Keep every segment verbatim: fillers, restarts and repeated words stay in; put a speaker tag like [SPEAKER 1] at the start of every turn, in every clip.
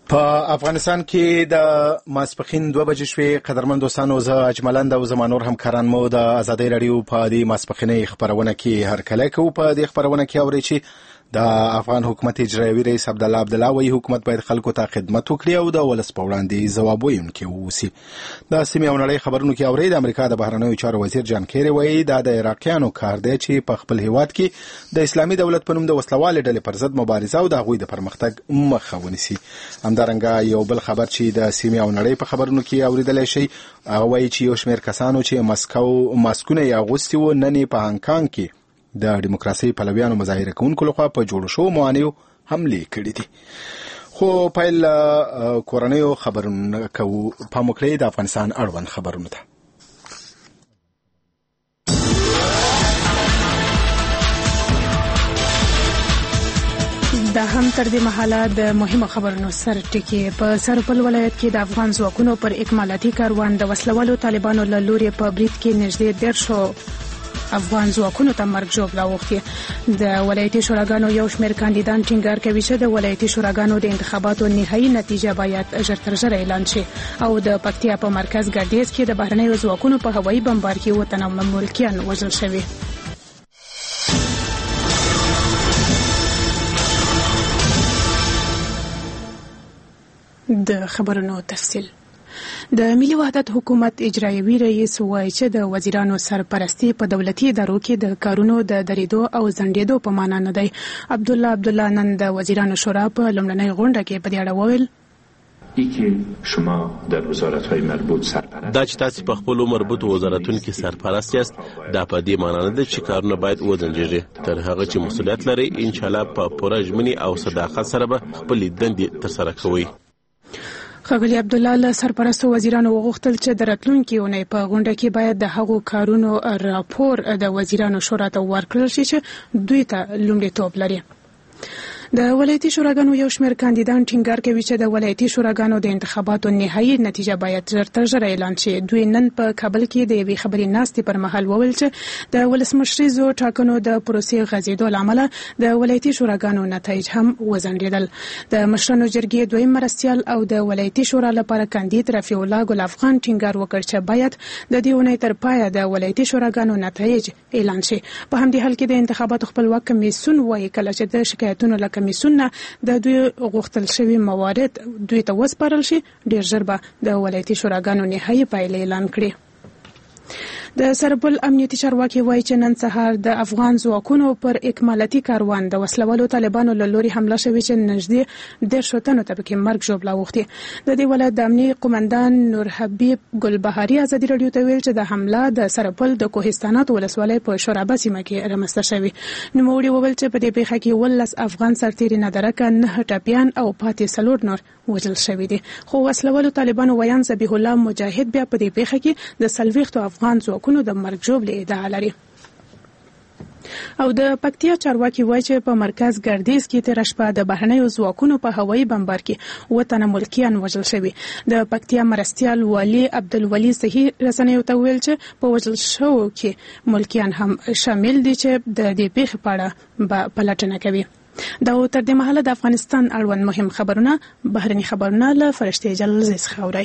[SPEAKER 1] په افغانستان کې د ماسپخین دوه بجې شوې. قدرمن دوستانو، زه اجملند او زما نور همکاران مو د ازادۍ راډیو په دې ماسپخینۍ خبرونه کې هرکلی کوو. په دې خبرونه کې اورئ چې د افغان حکومت اجرایوي رئیس عبدالله عبدالله وایي حکومت باید خلکو ته خدمت وکړي او د ولس په وړاندې ځواب ویونکی واوسي. د سیمې او نړۍ خبرونو کې اورئ د امریکا د بهرنیو چارو وزیر جان کیری وایي دا د عراقیانو کار دی چې په خپل هیواد کې د اسلامي دولت په نوم د وسلوالې ډلې پر ضد مبارزه او د هغوی د پرمختګ مخه ونیسي. همدارنګه یو بل خبر چې د سیمې او نړۍ په خبرونو کې اوریدلی شي هغه وایي چې یو شمېر کسانو چې مسکو ماسکونه یې اغوستي وو نن یې په هانګ کې د دیموکراسۍ پلویانو مظاهره کوونکو لخوا په جوړو شوو موانعو حملې کړې دي. خو پیل کورنیو خبرونه کوو. پام وکړئ د افغانستان اړوند خبرونو ته.
[SPEAKER 2] دا هم تر دې مهاله د مهمو خبرونو سر ټکی. په سرپل ولایت کې د افغان ځواکونو پر اکمالاتي کاروان د وسلوالو طالبانو له لوري په برید کې نږدې دیرشو افغان ځواکونو ته مرګ ژوبله اوښتې. د ولایتي شوراګانو یو شمېر کاندیدان ټینګار کوي چې د ولایتي شوراګانو د انتخاباتو نهایي نتیجه باید ژر تر ژره اعلان شي. او د پکتیا په مرکز ګردیز کې د بهرنیو ځواکونو په هوایي بمبار کې اووه تنه ملکیان وژل شوي. د خبرونو تفصیل. د ملي وحدت حکومت اجرایوي رئیس وایي چې د وزیرانو سرپرستی په دولتي ادارو کې د کارونو د دریدو او ځنډېدو په معنا نه دی. عبدالله عبدالله نن د وزیرانو شورا په لومړنۍ غونډه کې په دې اړه وویل
[SPEAKER 3] دا چې تاسو په خپل مربوط وزارتونو کې سرپرست یاست دا په دې معنا نه ده چې کارونه باید وځنډېږي. تر هغه چې مسؤلیت لري ان شاء الله په پوره ژمنې او صداقت سره به خپل دندې ترسره کوئ.
[SPEAKER 2] ښاغلي عبدالله له سرپرستو وزیرانو وغوښتل چې د راتلونکي اونۍ په غونډه کې باید د هغو کارونو راپور د وزیرانو شورا ته ورکړل شي چې دوی ته لومړیتوب لري. د ولایتي شوراګانو یو شمېر کاندیدان ټینګار کوي چې د ولایتي شوراګانو د انتخاباتو نهایي نتیجه باید ژر تر ژره اعلان شي. دوی نن په کابل کې د یوې خبري ناستې پر مهال وویل چې د ولسمشریزو ټاکنو د پروسې غځېدو له امله د ولایتي شوراګانو نتایج هم وځنډېدل. د مشرانو جرګې دویم مرستیال او د ولایتي شورا لپاره کاندید رفیع الله ګل افغان ټینګار وکړ چې باید د دې اونۍ تر پایه د ولایتي شوراګانو نتایج اعلان شي. په همدې حال کې د انتخاباتو خپلواک کمیسیون وایي کله چې د شکایتونو له کمیسیون د دوی غوښتل شوي موارد دوی ته وسپارل شي ډیر ژر به د ولایتي شوراګانو نهایي پایلې اعلان کړي. د سرپل امنیتي چارواکي وایي چې نن سهار د افغان ځواکونو پر اکمالاتي کاروان د وسلوالو طالبانو له لوري حمله شوې چې نږدې دیرشو تنو ته پکې مرګ ژوبله اوښتې. د دې ولایت د امنیې قومندان نور حبیب ګلبهاري ازادي راډیو ته ویل چې د حمله د سرپل د کوهستانات ولسوالۍ په شورابه سیمه کې رامنځته شوې. نوموړي وویل چې په دې پیښه کې ولس افغان سرتیري نادرکه نه ټپیان او پاتې څلور نور وژل شوي دي. خو وسلوالو طالبانو ویان ذبیح الله مجاهد بیا په دې پیښه کې د څلوېښتو افغان ځواکونو د مرګ ژوبلې ادعا لري. او د پکتیا چارواکي وایي چې په مرکز ګردیز کې تېره شپه د بهرنیو ځواکونو په هوایي بمبار کې اووه تنه ملکیان وژل شوي. د پکتیا مرستیال والي عبدالولي صحیح رسنیو ته ویل چې په وژل شوو کې ملکیان هم شامل دي چې د دې پیښې په اړه به پلټنه کوي. دا تر دې مهاله د افغانستان اړوند مهم خبرونه بهرني خبرونه له فرشتې جلال څخه اورئ.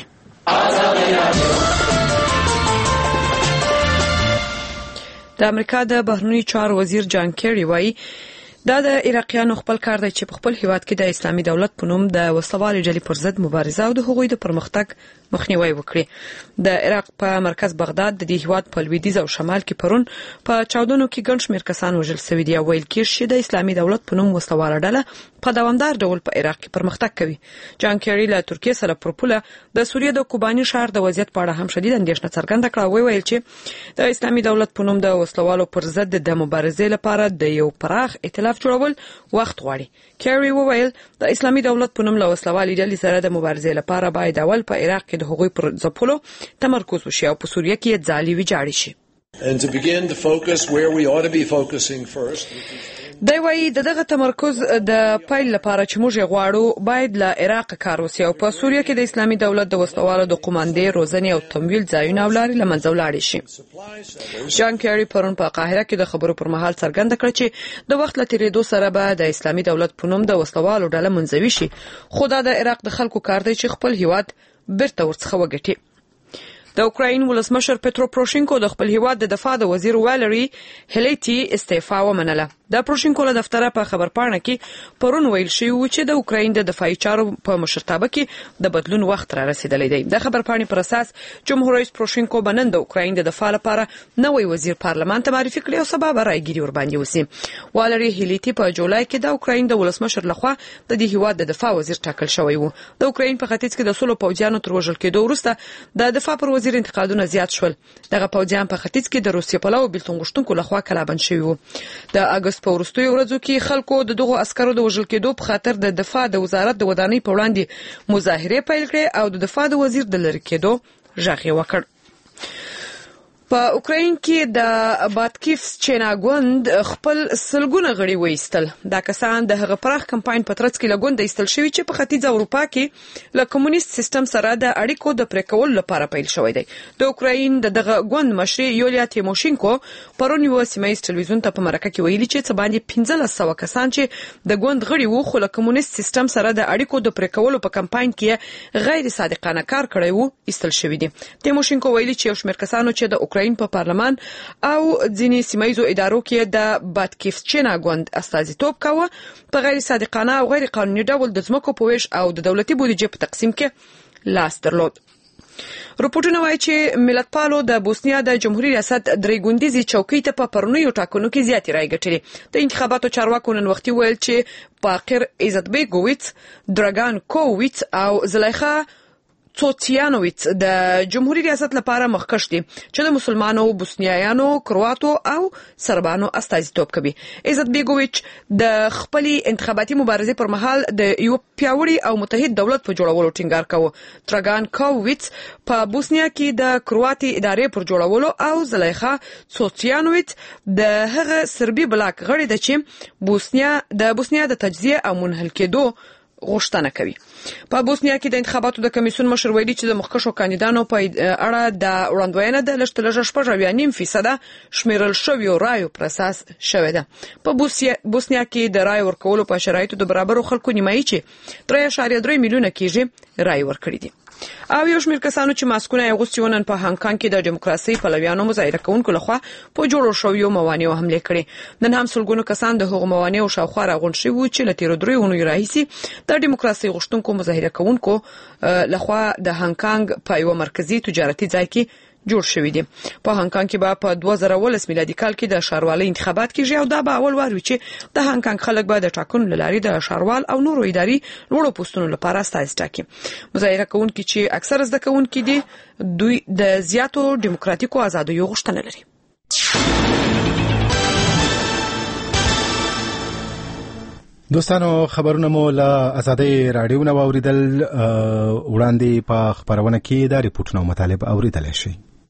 [SPEAKER 4] د امریکا د بهرنیو چارو وزیر جان کیری وایي دا د عراقیانو خپل کار دی چې په خپل هیواد کې د اسلامي دولت په نوم د وسلوالې ډلې پر ضد مبارزه او د هغوی د پرمختګ مخنیوي وکړي. د عراق په مرکز بغداد د دې هیواد په لویدیځ او شمال کې پرون په چاودنو کې ګڼ شمېر کسان وژل شوي دي او ویل کېږي چې د اسلامي دولت په نوم وسلواله ډله په دوامدار ډول په عراق کې پرمختګ کوي. جان کیری له ترکیه سره پر پوله د سوریه د کوباني ښار د وضعیت په اړه هم شدید اندېښنه څرګنده کړه. ویل چې د اسلامي دولت په نوم د وسلوالو پر ضد د مبارزې لپاره د یو پراخ ائتلاف جوړول وخت غواړي. کیری وویل د اسلامي دولت په نوم له وسلوالې ډلې سره د مبارزې لپاره باید اول په عراق کې د هغوی پر ځپلو تمرکز وشي او په سوریه کې ځالي ویجاړي شي. دا وایي د دغه تمرکز د پایل لپاره چې موږ غواړو باید له عراق کار وشي او په سوریه کې د اسلامي دولت د وسلوالو د قوماندې روزنې او تمویل ځایونه او لارې له منځه ولاړې شي. جان کیری پرون په قاهره کې د خبرو پر مهال څرګنده کړه چې د وخت له تیریدو سره به د اسلامي دولت په نوم د وسلوالو ډله منځوي شي، خو دا د عراق د خلکو کار دی چې خپل هیواد بیرته ورڅخه وګټي. د اوکراین ولسمشر پټرو پروشینکو د خپل هیواد د دفاع د وزیر والری هلیتی استعفا ومنله. د پروشینکو له دفتره په خبرپاڼه کې پرون ویل شوی و چې د اوکراین د دفاعي چارو په مشرتابه کې د بدلون وخت را رسیدلی دی. د خبرپاڼې پر اساس جمهور رئیس پروشینکو بنن د اوکراین د دفاع لپاره نوی وزیر پارلمان ته معرفي کړی او سبا به رايګيري ور باندې وسی. والری هلیتی په جولای کې د اوکراین د ولسمشر لخوا د دې هیواد د دفاع وزیر ټاکل شوی و. د اوکراین په ختیځ کې د سولو پوځیانو تر وژل کېدو وروسته د دفاع پر وزیر انتقادونه زیات شول. دغه پوځیان په ختیځ کې د روسیې په لور بیلتون غوښتونکو لخوا کلابند شوی وو. د اگست په وروستیو ورځو کې خلکو د دغه عسکرو د وژل کېدو په خاطر د دفاع د وزارت د ودانۍ په وړاندې مظاهره پیل کړې او د دفاع د وزیر د لری کېدو ژغ یې وکړ. په اوکراین کې د باتکیف چیناګوند خپل سلګونه غړي وېستل. دا کسان د هغه پراخ کمپاین په ترڅ کې لګوند ایستل شوی چې په ختیځ اروپا کې له کمونیست سیستم سره د اړیکو د پریکول لپاره پیل شوی دی. د اوکراین د دغه ګوند مشر یولیا تیموشینکو پرون یو سیمایي ټلویزیون ته په مرکه کې ویلي چې څه باندې پنځلس سوه کسان چې د ګوند غړي وو خو له کمونیست سیستم سره د اړیکو د پریکولو په کمپاین کې غیر صادقانه کار کړی وو ایستل شوی دي. تیموشینکو ویلي چې یو شمېر کسانو چې د اوکراین په پارلمان او ځینی سیمایي ادارو کې د باتکیف چیناګوند استازیتوب کاوه په غیر صادقانه او غیر قانوني ډول د ځمکو په ویش او د دولتي بودیجې په تقسیم کې لاس درلود. رپورټونه وايي چې ملتپالو د بوسنیا د جمهوریت ریاست درې ګوندیزي چوکۍ ته په پرونیو ټاکنو کې زیاتې رایې ګټلې. د انتخاباتو چارواکو نن وختي ویل چې باقر عزتبیګویڅ، دراګان کوویڅ او زلیخا څوڅیانویڅ د جمهوریت ریاست لپاره مخکښ دي چې د مسلمانانو، بوسنیایانو، کرواتو او سربانو استازیتوب کوي. عزت بیګویچ د خپل انتخاباتي مبارزې پر مهال د یو پیاوړي او متحد دولت په جوړولو ټینګار کاوه. تراګان کوویڅ په بوسنیا کې د کرواتي ادارې پر جوړولو او زلیخا څوڅیانویڅ د هغه سربي بلاک غړي د چې بوسنیا د بوسنیا د تجزیه او منحل کېدو غوښتنه کوي. په بوسنیا کې د انتخاباتو د کمیسیون مشر ویلي چې د مخکښو کاندیدانو په اړه د وړاندوینه د لږ تر لږه شپږ اویا نیم فیصده شمیرل شویو رایو پر اساس شوې ده. په بوسنیا کې د رای ورکولو په شرایطو د برابرو خلکو نیمایي چې درې اعشاریه درې میلیونه کېږي رای ورکړي دي. او یو شمېر کسانو چې ماسکونه یې اغوستي وو نن په هانګ کانګ کې د دیموکراسۍ پلویانو مظاهره کوونکو لخوا په جوړو شویو موانعو حملې کړې. نن هم سلګونو کسان د هغو موانعو شاوخوا راغونډ شوي وو چې له تېرو درېیو اونیو راهیسې د دیموکراسۍ غوښتونکو مظاهره کوونکو لخوا د هانګ کانګ په یو مرکزي تجارتي ځای کې جوړ شوی دی. په هانګ کانګ کې به په دوه زره ولس میلادي کال کې د ښاروالۍ انتخابات کېږي او دا به اول وار وي چې د هانګ کانګ خلک به د ټاکنو له لارې د ښاروال او نورو اداري لوړو پوستونو لپاره استازي ټاکي. مظاهره کوونکي چې اکثر زده کوونکي دي دوی د زیاتو دیموکراتیکو آزادیو غوښتنه لري.
[SPEAKER 1] دوستانو خبرونه مو له آزادۍ رادیو نه واوریدل. وړاندې په خبرونه کې د ریپورتونو مطالب اوریدل شي.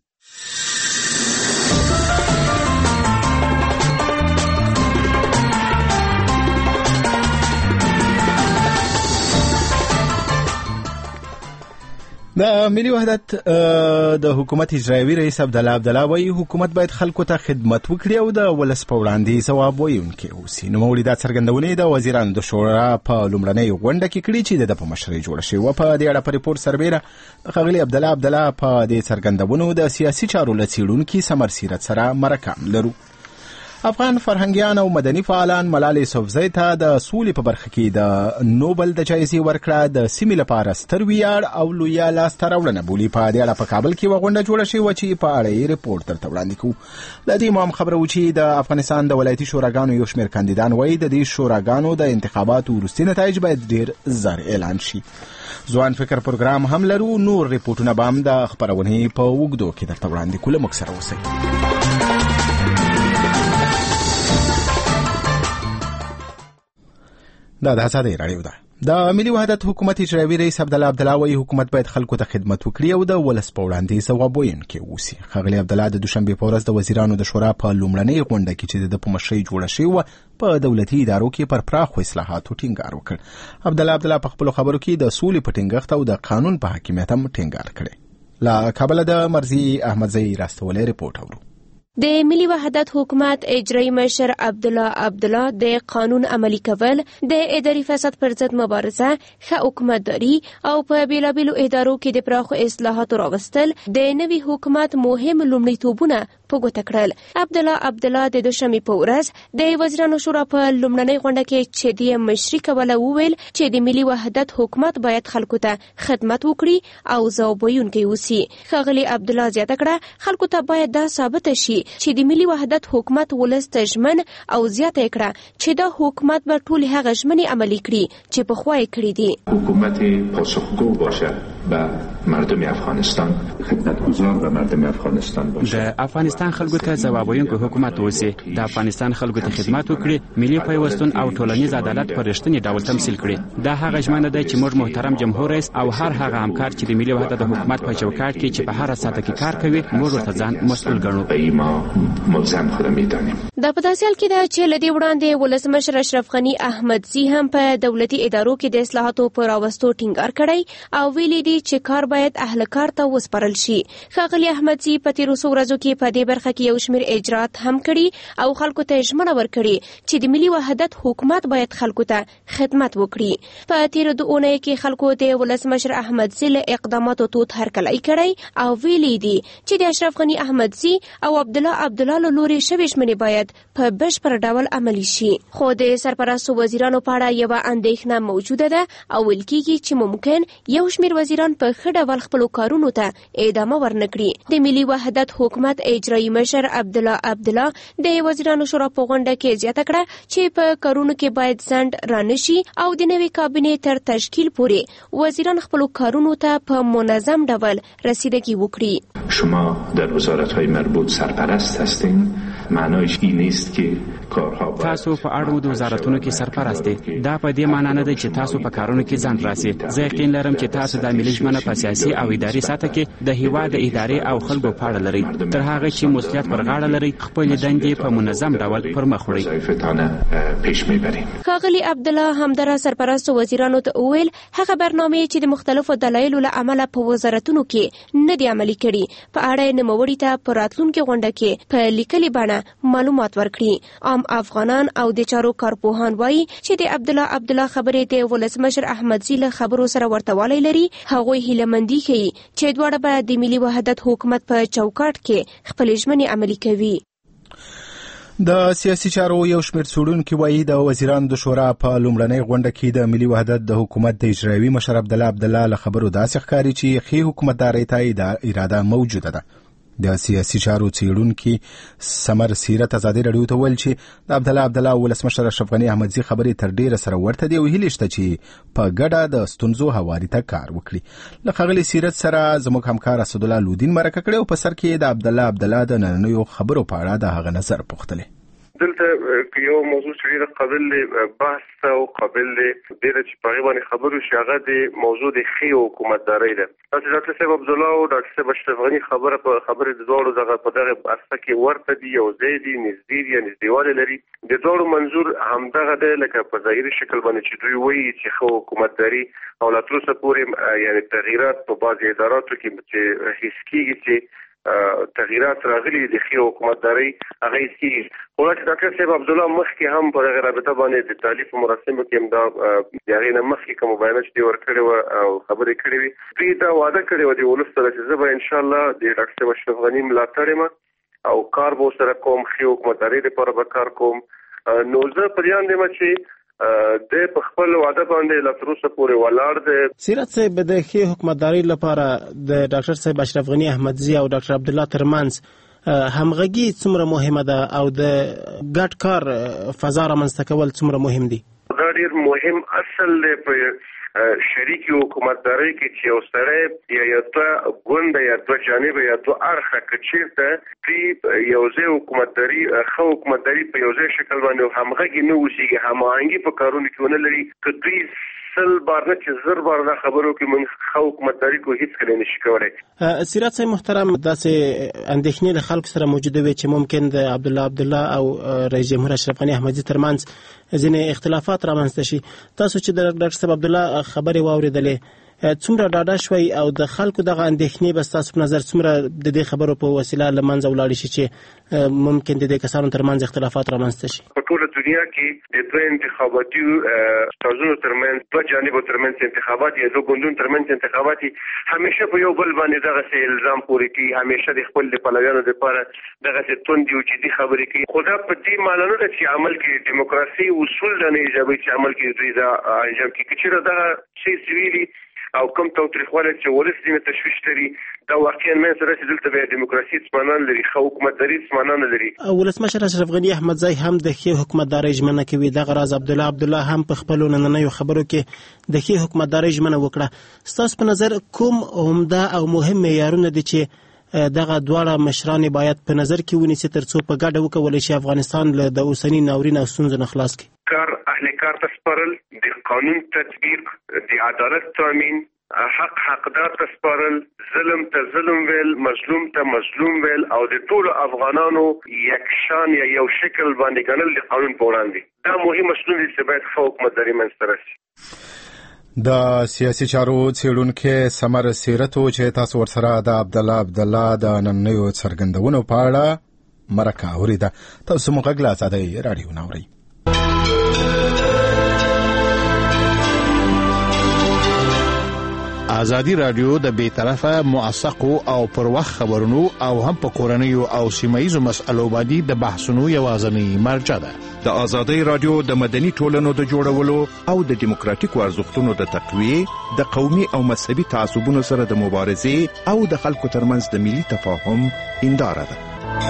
[SPEAKER 1] د ملي وحدت د حکومت اجرایوي رئیس عبدالله عبدالله وايي حکومت باید خلکو ته خدمت وکړي او د ولس په وړاندې ځواب ویونکی اوسي. نوموړي دا څرګندونې د وزیرانو د شورا په لومړنۍ غونډه کې کړې چې د په مشرۍ جوړه شوې وه. په دې اړه په ریپورټ سربیره ښاغلي عبدالله عبدالله په دې څرګندونو د سیاسي چارو له څېړونکي سمر سیرت سره مرکه لرو. افغان فرهنګیان او مدني فعالان ملالۍ یوسفزۍ ته د سولې په برخه کې د نوبل د جایزې ورکړه د سیمې لپاره ستر ویاړ او لویه لاسته راوړنه بولي. په دې اړه په کابل کې یوه غونډه جوړه شوې وه چې په اړه یې ریپورټ درته وړاندې کوو. له دې مو هم خبره وه چې د افغانستان د ولایتي شوراګانو یو شمېر کاندیدان وایي د دې شوراګانو د انتخاباتو وروستي نتایج باید ډېر زر اعلان شي. ځوان فکر پروګرام هم لرو. نور ریپورټونه به هم د خپرونې په اوږدو کې درته وړاندې کوو. له موږ سره اوسئ. دا د آزادۍ رادیو ده. د ملي وحدت حکومت اجرایي رئیس عبدالله عبدالله وايي حکومت باید خلکو ته خدمت وکړي او د ولس په وړاندې ځواب ویونکی اوسي. ښاغلي عبدالله د دوشنبې په ورځ د وزیرانو د شورا په لومړنۍ غونډه کې چې د په مشرۍ جوړه شوې وه په دولتي ادارو کې پر پراخو اصلاحاتو ټینګار وکړ. عبدالله عبدالله په خپلو خبرو کې د سولې په ټینګښت او د قانون په حاکمیت هم ټینګار کړی. له کابل د مرزي احمدزی راستولی رپورټ اورو.
[SPEAKER 5] د ملي وحدت حکومت اجرایي مشر عبدالله عبدالله د قانون عملی کول، د اداري فساد پر ضد مبارزه، ښه حکومتداري او په بیلابیلو ادارو کې د پراخو اصلاحاتو راوستل د نوي حکومت مهم لومړیتوبونه په ګوته کړل. عبدالله عبدالله د دوشنبې په ورځ د وزیرانو شورا په لومړنۍ غونډه کې چې د مشري کوله وویل چې د ملي وحدت حکومت باید خلکو ته خدمت وکړي او ځواب ویونکی اوسي. ښاغلي عبدالله زیاته کړه خلکو ته باید دا ثابت شي چې د ملي وحدت حکومت ولس ته ژمن او زیاته کړه چې دا حکومت به ټول هغه ژمنې عملي کړي چې پخوا یې کړي دي.
[SPEAKER 6] حکومت پاسخگو باشه به مردم افغانستان، خدمتگزار به مردم افغانستان باشه.
[SPEAKER 7] د افغانستان خلکو ته ځواب ویونکی حکومت اوسي، د افغانستان خلکو ته خدمت وکړي، ملي پیوستون او ټولنیز عدالت په رښتینی ډول تمثیل کړي. دا هغه ژمنه ده چې موږ محترم جمهور رئیس او هر هغه همکار چې د ملي وحدت حکومت په چوکاټ کې چې په هر ساعت کې کار کوي موږ ورته ځان مسؤل ګڼو.
[SPEAKER 6] ملزم خودم میدانیم.
[SPEAKER 5] دا په داسې حال کې ده چې لدی وړاندې ولسمشر اشرف غنی احمدزي هم په دولتي ادارو کې د اصلاحاتو پر راوستو ټینګار کړی او ویلي دي چې کار باید اهل کار ته وسپارل شي. ښاغلي احمدزي په تیرو څو ورځو کې په دې برخه کې یو شمېر اجرات هم کړي او خلکو ته ژمنه ورکړي چې د ملي وحدت حکومت باید خلکو ته خدمت وکړي. په تیرو دوه اونۍ کې خلکو د ولسمشر احمدزي له اقداماتو توت هرکلی کړی او ویلي دي چې د اشرف غنی احمدزي او عبدالله عبدالله له لوري شوې ژمنې باید په بشپړ ډول عملي شي. خو د سرپرستو وزیرانو په اړه یوه اندېښنه موجوده ده او ویل کېږي چې ممکن یو شمېر وزیران په ښه ډول خپلو کارونو ته ادامه ورنکړي. د ملي وحدت حکومت اجرایي مشر عبدالله عبدالله د وزیرانو شورا په غونډه کې زیاته کړه چې په کارونو کې باید ځنډ رانشي او د نوې کابینې تر تشکیل پورې وزیران خپلو کارونو ته په منظم ډول رسیدگی وکړي.
[SPEAKER 6] شما در وزارت‌های مربوط سرپرست هستین، معنایش این نیست که کارها باید
[SPEAKER 7] تاسو په اړو د وزارتونو کې سرپرست دي. دا په دې معنی نه ده چې تاسو په کارونو کې ځان راسي. زه یقین لرم چې تاسو د ملي ژمنه په سیاسي او اداري سطح کې د هیواد د ادارې او خلکو په اړه لري. تر هغه چې مسؤلیت پر غاړه لري خپل دندې په منظم ډول پر مخ وړئ.
[SPEAKER 6] پیش میبریم.
[SPEAKER 5] ښاغلي عبدالله همدارا سرپرستو وزیرانو ته وویل هغه برنامې چې د مختلفو دلایلو له امله په وزارتونو کې نه دي عملي کړي په اړه نوموړي ته په راتلونکي غونډه کې په لیکلي بڼه معلومات ورکړي. عام افغانان او د چارو کارپوهان وایي چې د عبدالله عبدالله خبرې د ولسمشر احمدزي له خبرو سره ورتوالی لري. هغوی هیلهمندي ښیي چې دواړه به د ملي وحدت حکومت په چوکاټ کې خپلې ژمنې عملي کوي.
[SPEAKER 1] د سیاسي چارو یو شمېر څېړونکي وایي د وزیرانو د شورا په لومړنۍ غونډه کې د ملي وحدت د حکومت د اجرایي مشر عبدالله عبدالله له خبرو داسې ښکاري چې ښې حکومتدارۍ ته اراده موجوده ده. د سیاسي چارو څېړونکي سمر سیرت ازادي راډیو ته ویل چې د عبدالله عبدالله ولسمشر اشرف غني احمدزي خبرې تر ډیره سره ورته دي او هیله شته چې په ګډه د ستونزو هواري ته کار وکړي. له ښاغلي سیرت سره زموږ همکار اسدالله لودین مرکه کړې او په سر کې د عبدالله عبدالله د نننیو خبرو په اړه د هغه نظر پوښتلی.
[SPEAKER 8] دلته یو موضوع چې ډېر قابل بحث او قابل ډېر چې په هغې باندې خبرو شي هغه د موضوع د ښې حکومتدارۍ ده. تاسو ډاکټر صاحب عبدالله او ډاکټر صاحب اشرف غني خبره په خبرې د دواړو دغه په دغه عرصه کې ورته دي، یو ځای دي، نږدې دي یا نږدېوالی لري. د دواړو منظور همدغه دی لکه په ظاهري شکل باندې چې دوی وایي چې ښه حکومتداري او لا تر اوسه پورې یعنې تغییرات په بعضې اداراتو کې چې حس کېږي چې تغییرات راغلي د ښې حکومتدارۍ هغه حس کېږي. خو چې ډاکټر صاحب عبدالله مخکې هم په دغه رابطه باندې د تعلیف په مراسمو کې هم دا د هغې نه مخکې کومه بیانات چې دوی ورکړې وه او خبرې کړې وې دوی دا وعده کړې وه د ولس سره چې زه به انشاءالله د ډاکټر صاحب اشرف غني ملاتړ یم او کار به ورسره کوم، ښې حکومتدارۍ دپاره به کار کوم. نو زه په دې اند یم چې د په خپل وعده باندې لا تر اوسه پورې ولاړ دی.
[SPEAKER 9] سیرت صاحب د ښې حکومتدارۍ لپاره د ډاکټر صاحب اشرف غني احمدزي او ډاکټر عبدالله ترمنځ همغږي څومره مهمه ده او د ګډ کار فضا رامنځته کول څومره مهم دي؟
[SPEAKER 8] دا ډېر مهم اصل دی په شریکي حکومتدارۍ کې چې یو سړی یا یو دوه ګونده یا دوه جانبه یا دوه اړخه که چېرته دوی یو ځای حکومتداري ښه حکومتداري په یو ځای شکل باندې همغږي نه اوسېږي، هماهنګي په کارونو کې ونه لري، که دوی سل بار نه چې زر بار دا خبرو کې مونږ خو حکومتداري کو هیڅ کله نشي کولای.
[SPEAKER 9] سیرات صاحب محترم، داسې اندېښنې له خلکو سره موجوده وي چې ممکن د عبدالله عبدالله او رئیس جمهور اشرف غنی احمدزي ترمنځ ځینې اختلافات رامنځته شي. تاسو چې د ډاکټر صاحب عبدالله خبرې واورېدلې، څومره ډاډه شوي او د خلکو دغه اندېښنې به ستاسو په نظر څومره د دې خبرو په وسیله له منځه ولاړې شي چې ممکن د دې کسانو ترمنځ اختلافات رامنځته شي؟
[SPEAKER 8] په ټوله دنیا کې د دوه انتخاباتي استازونو ترمنځ، دوه جانبو ترمنځ انتخابات یا دوه ګوندونو ترمنځ انتخابات همیشه په یو بل باندې دغه الزام پورې کوي، همیشه د خپل پلویانو لپاره دغه توندې او جدي خبرې کوي. خو دا په دې معنی نه ده چې عمل کې دیموکراسي اصول نه ایجابي چې عمل کې دوی دا انجام کوي. چې دا شی سویلي او کوم تاوتریخوالی چې ولس دینه تشویش لري، دا واقعا من سره چې دلته به دیموکراسي څمنان لري، خو حکومتداري څمنان لري.
[SPEAKER 9] ولسمشر اشرف غنی احمدزي هم د ښې حکومتداري ژمنه کوي. دغه راز عبدالله عبدالله هم په خپلو نننیو خبرو کې د ښې حکومتداري ژمنه وکړه. ستاسو په نظر کوم عمده او مهم معیارونه دي چې دغه دواړه مشران باید په نظر کې ونیسي ترڅو په ګډه وکولی شي افغانستان له د اوسني ناورین او ستونزو نه خلاص کړي؟
[SPEAKER 8] کار اهل کار ته سپارل، د قانون تطبیق، د عدالت تامین، حق حقدار ته سپارل، ظلم ته ظلم ویل، مظلوم ته مظلوم ویل او د ټولو افغانانو یکشان یا یو شکل باندې ګڼل د قانون په وړاندې. دا مهم اصول دي چې باید ښه حکومتداري منځته راشي.
[SPEAKER 1] د سیاسي چارو څېړونکی سمر سیرت چې تاسو ورسره د عبدالله عبدالله د نننیو څرګندونو په اړه مرکه اورېده. تاسو مو غږ له ازادۍ راډیو نه اورئ.
[SPEAKER 10] ازادي رادیو د بې طرفه موثقو او پر وخت خبرونو او هم په کورنیو او سیمایي مسألو باندې د بحثونو یوازینی مرجع ده.
[SPEAKER 11] د ازادي رادیو د مدني ټولنو د جوړولو او د دیموکراتیکو ارزښتونو د تقویې، د قومي او مذهبي تعصبونو سره د مبارزې او د خلکو ترمنځ د ملي تفاهم هنداره ده.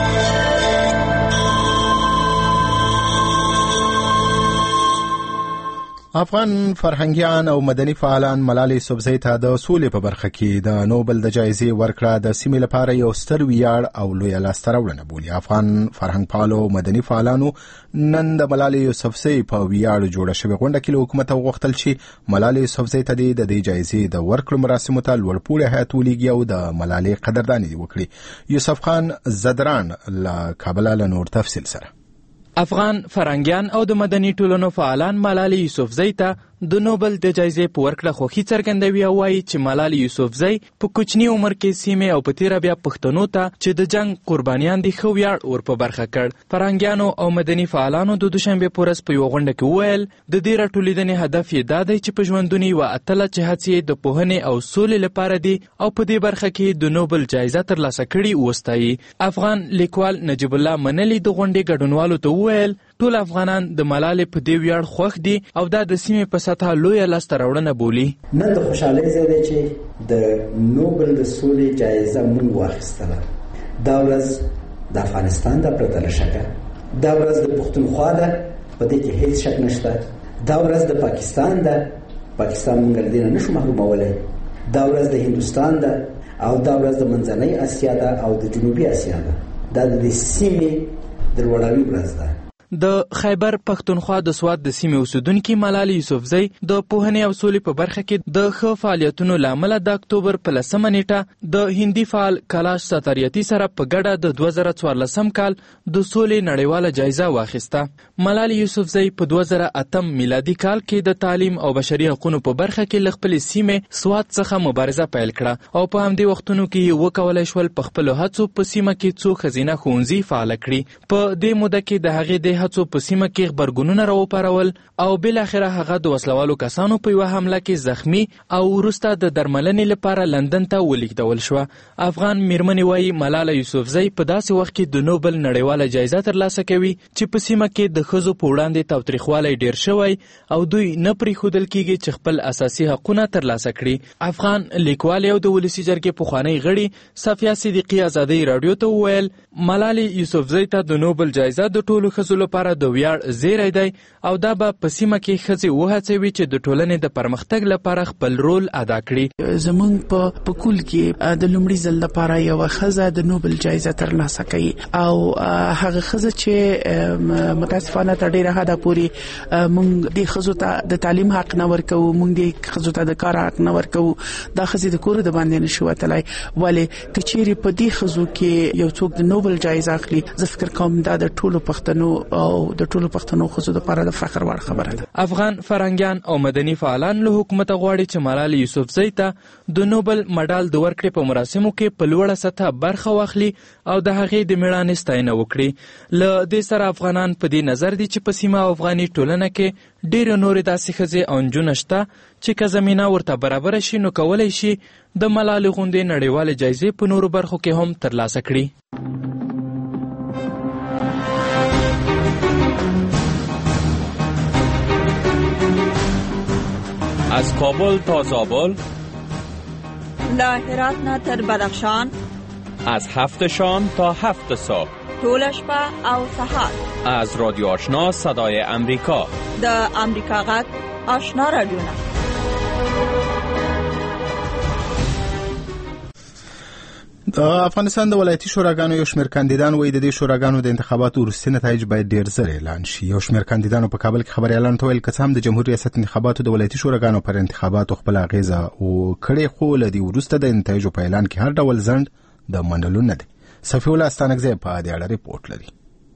[SPEAKER 1] افغان فرهنګیان او مدني فعالان ملالۍ صوبزۍ ته د سولې په برخه کې د نوبل د جایزې ورکړه د سیمې لپاره یو ستر ویاړ او لویه لاسته راوړنه بولي. افغان فرهنګ پالو مدني فعالانو نن د ملالۍ یوسفزۍ په ویاړ جوړه شوې غونډه کې له حکومت وغوښتل چې ملالۍ یوسفزۍ ته د دې جایزې د ورکړو مراسمو ته لوړپوړی هیات ولېږي او د ملالۍ قدرداني وکړي. یوسف خان زدران له کابل له نور تفصیل سره.
[SPEAKER 12] افغان فرهنګیان او د مدني ټولنو فعالان ملالۍ یوسفزۍ ته د نوبل د جایزې په ورکړه خوښي څرګندوي او وایي چې ملالۍ یوسفزۍ په کوچني عمر کې سیمې او په تیره بیا پښتنو ته چې د جنگ قربانیان دي ښه ویاړ ور په برخه کړ. فرهنګیانو او مدني فعالانو د دوشنبې په ورځ په یوه غونډه کې وویل د دې راټولیدنې هدف یې دا دی چې په ژوندوني یوه اتله چې هڅې د پوهنې او سولې لپاره دي او په دې برخه کې د نوبل جایزه ترلاسه کړي وستایي. افغان لیکوال نجیب الله منلي د غونډې ګډونوالو ته وویل ټول افغانان د ملالۍ په دې ویاړ خوښ دي او دا د سیمې په سطحه لویه لاسته راوړنه بولي.
[SPEAKER 13] نن د خوشحالۍ ځای دی چې د نوبل د سولې جایزه موږ واخیستله. دا ورځ د افغانستان ده پرته له شکه، دا ورځ د پښتونخوا ده، په دې کې هیڅ شک نشته. دا ورځ د پاکستان ده، پاکستان موږ له دې نه نشو محرومولی. دا ورځ د هندوستان ده او دا ورځ د منځنۍ اسیا ده او د جنوبي اسیا ده. دا د دې سیمې د لوړاوي ورځ ده.
[SPEAKER 12] د خیبر پښتونخوا د سوات د سیمې اوسیدونکي ملالۍ یوسفزۍ د پوهنې او سولې په برخه کې د ښه فعالیتونو له امله د اکتوبر په لسمه نیټه د هندي فعال کلاش ستاریاتي سره په ګډه د دوه زره څوارلسم کال د سولې نړیواله جایزه واخیسته. ملالۍ یوسفزۍ په دوه زره اتم میلادي کال کې د تعلیم او بشري حقوقو په برخه کې له خپلې سیمې سوات څخه مبارزه پیل کړه او په همدې وختونو کې وکولای شول په خپلو هڅو په سیمه کې څو ښځینه ښوونځي فعاله کړي. په دې موده کې د هغې د هڅو په سیمه کې غبرګونونه راوپارول او بل اخره هغه د وسلوالو کسانو په یوه حمله کې زخمی او وروسته د درملنې لپاره لندن ته ولیږدول شوه. افغان میرمنې وایي ملالۍ یوسفزۍ په داسې وخت کې د نوبل نړیواله جایزه ترلاسه کوي چې په سیمه کې د ښځو په وړاندې تاوتریخوالی ډیر شوی او دوی نه پرېښودل کیږي چې خپل اساسي حقونه ترلاسه کړي. افغان لیکوال او د ولسي جرګې پخوانی غړي صفیه صدیقي ازادۍ راډیو ته وویل ملالۍ یوسفزۍ ته د نوبل جایزه د ټولو ښځو لپاره د ویاړ زیری دی او دا به په سیمه کې ښځې وهڅوي چې د ټولنې د پرمختګ لپاره خپل رول ادا کړي.
[SPEAKER 14] زمونږ په پکول کې د لومړي ځل لپاره یو ښځه د نوبل جایزه ترلاسه کوي او هغه ښځه چې متاسفانه تر ډیره حده پورې مونږ د ښځو ته د تعلیم حق نه ورکوو، مونږ د ښځو ته د کار حق نه ورکوو، دا ښځې د کور د باندې نشي وتلی. ولې که چیرې په دې ښځو کې یو څوک د نوبل جایزه اخلي، زه فکر کوم دا د ټولو پښتنو او د ټولو پښتنو ښځو لپاره د فخر وړ خبره ده.
[SPEAKER 12] افغان فرهنګیان او مدني فعالان له حکومت غواړي چې ملالۍ یوسفزۍ ته د نوبل مډال د ورکړې په مراسمو کې په لوړه سطحه برخه واخلي او د هغې د مېړانې ستاینه وکړي. له دې سره افغانان په دې نظر دي چې په سیمه افغاني ټولنه کې ډېرې نورې داسې ښځې او نجونه شته چې که زمینه ورته برابره شي نو کولی شي د ملالۍ غوندې نړیوالې جایزې په نورو برخو کې هم ترلاسه کړي.
[SPEAKER 15] از کابل تا زابل،
[SPEAKER 16] له هرات نه تر بدخشان،
[SPEAKER 15] از هفت شام تا هفت صبح،
[SPEAKER 16] طول شپه او سحر،
[SPEAKER 15] از رادیو آشنا صدای امریکا،
[SPEAKER 16] د امریکا غږ آشنا رادیو.
[SPEAKER 1] د افغانستان د ولایتي شوراګانو یو شمېر کاندیدان وایي د دې شوراګانو د انتخاباتو وروستي نتایج باید ډېر زر اعلان شي. یو شمېر کاندیدانو په کابل کې خبریالانو ته ویل که څه هم د جمهور ریاست انتخاباتو د ولایتي شوراګانو پر انتخاباتو خپله اغېزه وکړې، خو له دې وروسته د نتایجو په اعلان کې هر ډول ځنډ د منلو نه دی. صفي الله ستانکزی په دې اړه ریپورټ لري.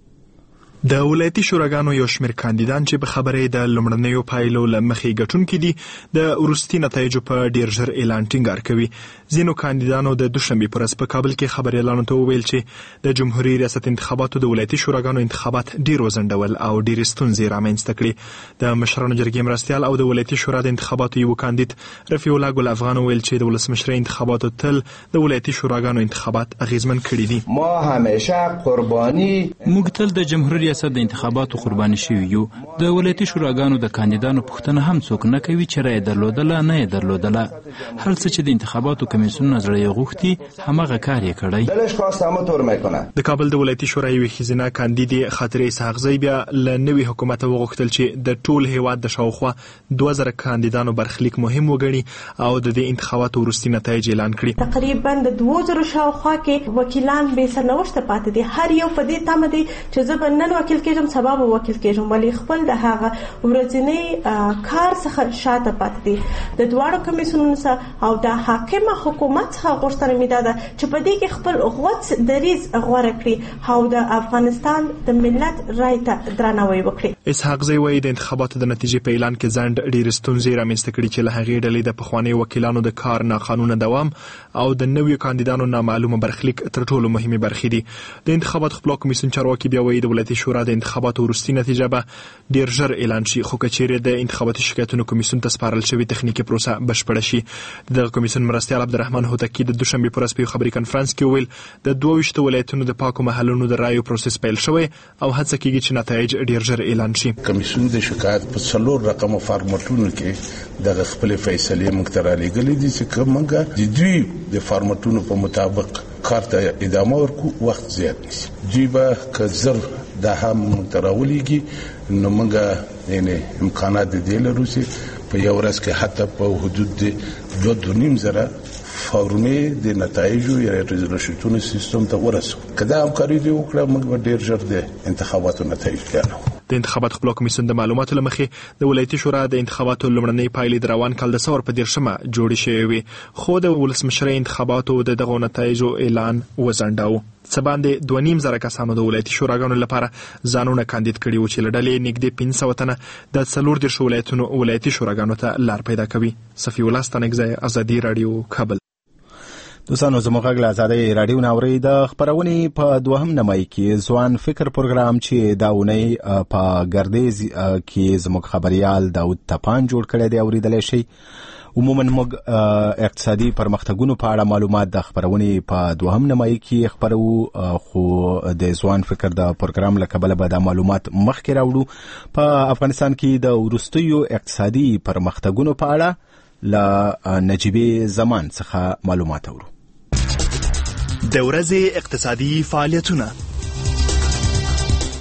[SPEAKER 17] د ولایتي شوراګانو یو شمېر کاندیدان چې په خبرې د لومړنیو پایلو له مخې ګټونکي دي د وروستي نتایجو په ډېر ژر اعلان ټینګار کوي. ځینو کاندیدانو د دوشنبې په ورځ په کابل کې خبریالانو ته وویل چې د جمهوري ریاست انتخاباتو د ولایتي شوراګانو انتخابات ډېر وځنډول او ډېرې ستونزې رامنځته کړې. د مشرانو جرګې مرستیال او د ولایتي شورا د انتخاباتو یو کاندید رفیع الله ګل افغان وویل چې د ولسمشرۍ انتخاباتو تل د ولایتي شوراګانو انتخابات اغیزمن کړي دي.
[SPEAKER 18] ما همیشه قربانی
[SPEAKER 19] موږ تل د جمهوریت ریاست د انتخاباتو قرباني شوي یو. د ولایتي شوراګانو د کاندیدانو پوښتنه هم څوک نه کوي چې رایه درلودله نه یې درلودله. هر څه چې د انتخاباتو کمیسیون نظر یې غوښتي هماغه کار یې کړی.
[SPEAKER 18] دلش خواست همونطور میکنه.
[SPEAKER 17] د کابل د ولایتي شورا یوې ښځینه کاندیدې خاطرې اسحاقزۍ بیا له نوي حکومت وغوښتل چې د ټول هیواد د شاوخوا دوه زره کاندیدانو برخلیک مهم وګڼي او د دې انتخاباتو وروستي نتایج اعلان کړي.
[SPEAKER 20] تقریبا د دوه زره شاوخوا کې وکیلان به سرنوشت پاتې دي. هر یو په دې تمه دي چې زه به نن وکیل کېږم سبا به وکیل کېږم، ولی خپل د هغه ورځنی کار څخه شاته پاتې دي. د دواړو کمیسیونونو څخه او د حاکمه حکومت څخه غوښتنه مې ده چې په دې کې خپل غوڅ دریځ غوره کړي او د افغانستان د ملت رایې ته درناوی وکړي.
[SPEAKER 17] اسحاقزۍ وایي د انتخاباتو د نتیجې په اعلان کې ځنډ ډېرې ستونزې رامنځته کړي چې له هغې ډلې د پخوانیو وکیلانو د کار ناقانونه دوام او د نویو کاندیدانو نامعلومه برخلیک تر ټولو مهمې برخې دي. د انتخاباتو خپلواک کمیسیون چارواکي بیا وایي د ولایتي شورا د انتخاباتو وروستي نتیجه به ډېر ژر اعلان شي، خو که چیرې د انتخاباتي شکایتونو کمیسیون ته سپارل شوې تخنیکي پروسه بشپړه شي. دغه کمیسیون مرستیال عبدالرحمن هوتکی د دوشنبې په ورځ په یو خبري کنفرانس کې وویل د دوه ویشتو ولایتونو د پاکو محلونو د رایو پروسس پیل شوی او هڅه کیږي چې نتایج ډېر ژر اعلان شي.
[SPEAKER 21] کمیسیون د شکایت په څلور رقمو فارمټونو کې دغه خپل فیصلې موږ ته رالیږلې دي چې کومه د دوی د فارمټونو په مطابق کار ته ادامه ورکو وخت زیات نشي. دوی به که زر دا هم تراولیږي نو موږ یعنی امکانات دې لرو چې په یو ورځ کې حتی په حدود د دوه دوه نیم زره فورمې د نتایجو یا ریزولوشنونو سیستم ته ورسو. که دا همکاري دې وکړه موږ به ډېر ژر د انتخاباتو نتایج اعلانوو.
[SPEAKER 17] د انتخابات خپلواک کمیسیون د معلوماتو له مخې د ولایتي شورا د انتخاباتو لومړنۍ پایلې د روان کال د څلور په دېرشمه جوړې شوې وې، خو د ولسمشرۍ انتخاباتو د دغو نتایجو اعلان وځنډاوه. څه باندې دوه نیم زره کسانو د ولایتي شوراګانو لپاره ځانونه کاندید کړي وو چې له ډلې نږدې پنځه سوه تنه د څلور دېرشو ولایتونو ولایتي شوراګانو ته لار پیدا کوي. صفي الله ستانکزی، ازادي راډیو، کابل.
[SPEAKER 1] دوستانو زموږ غږ له ازادۍ راډیو نه اورئ. د خپرونې په دوهم نمای کې ځوان فکر پروګرام چې دا اونۍ په ګردیز کې زموږ خبریال داود تپان جوړ کړی دی اورېدلی شئ. عموما موږ اقتصادي پرمختګونو په اړه معلومات د خپرونې په دوهم نمای کې خپرو، خو د ځوان فکر د پروګرام له کبله به دا معلومات مخکې راوړو. په افغانستان کې د وروستیو اقتصادي پرمختګونو په اړه له نجیبې زمان څخه معلومات اورو.
[SPEAKER 17] د ورځې اقتصادي فعالیتونه.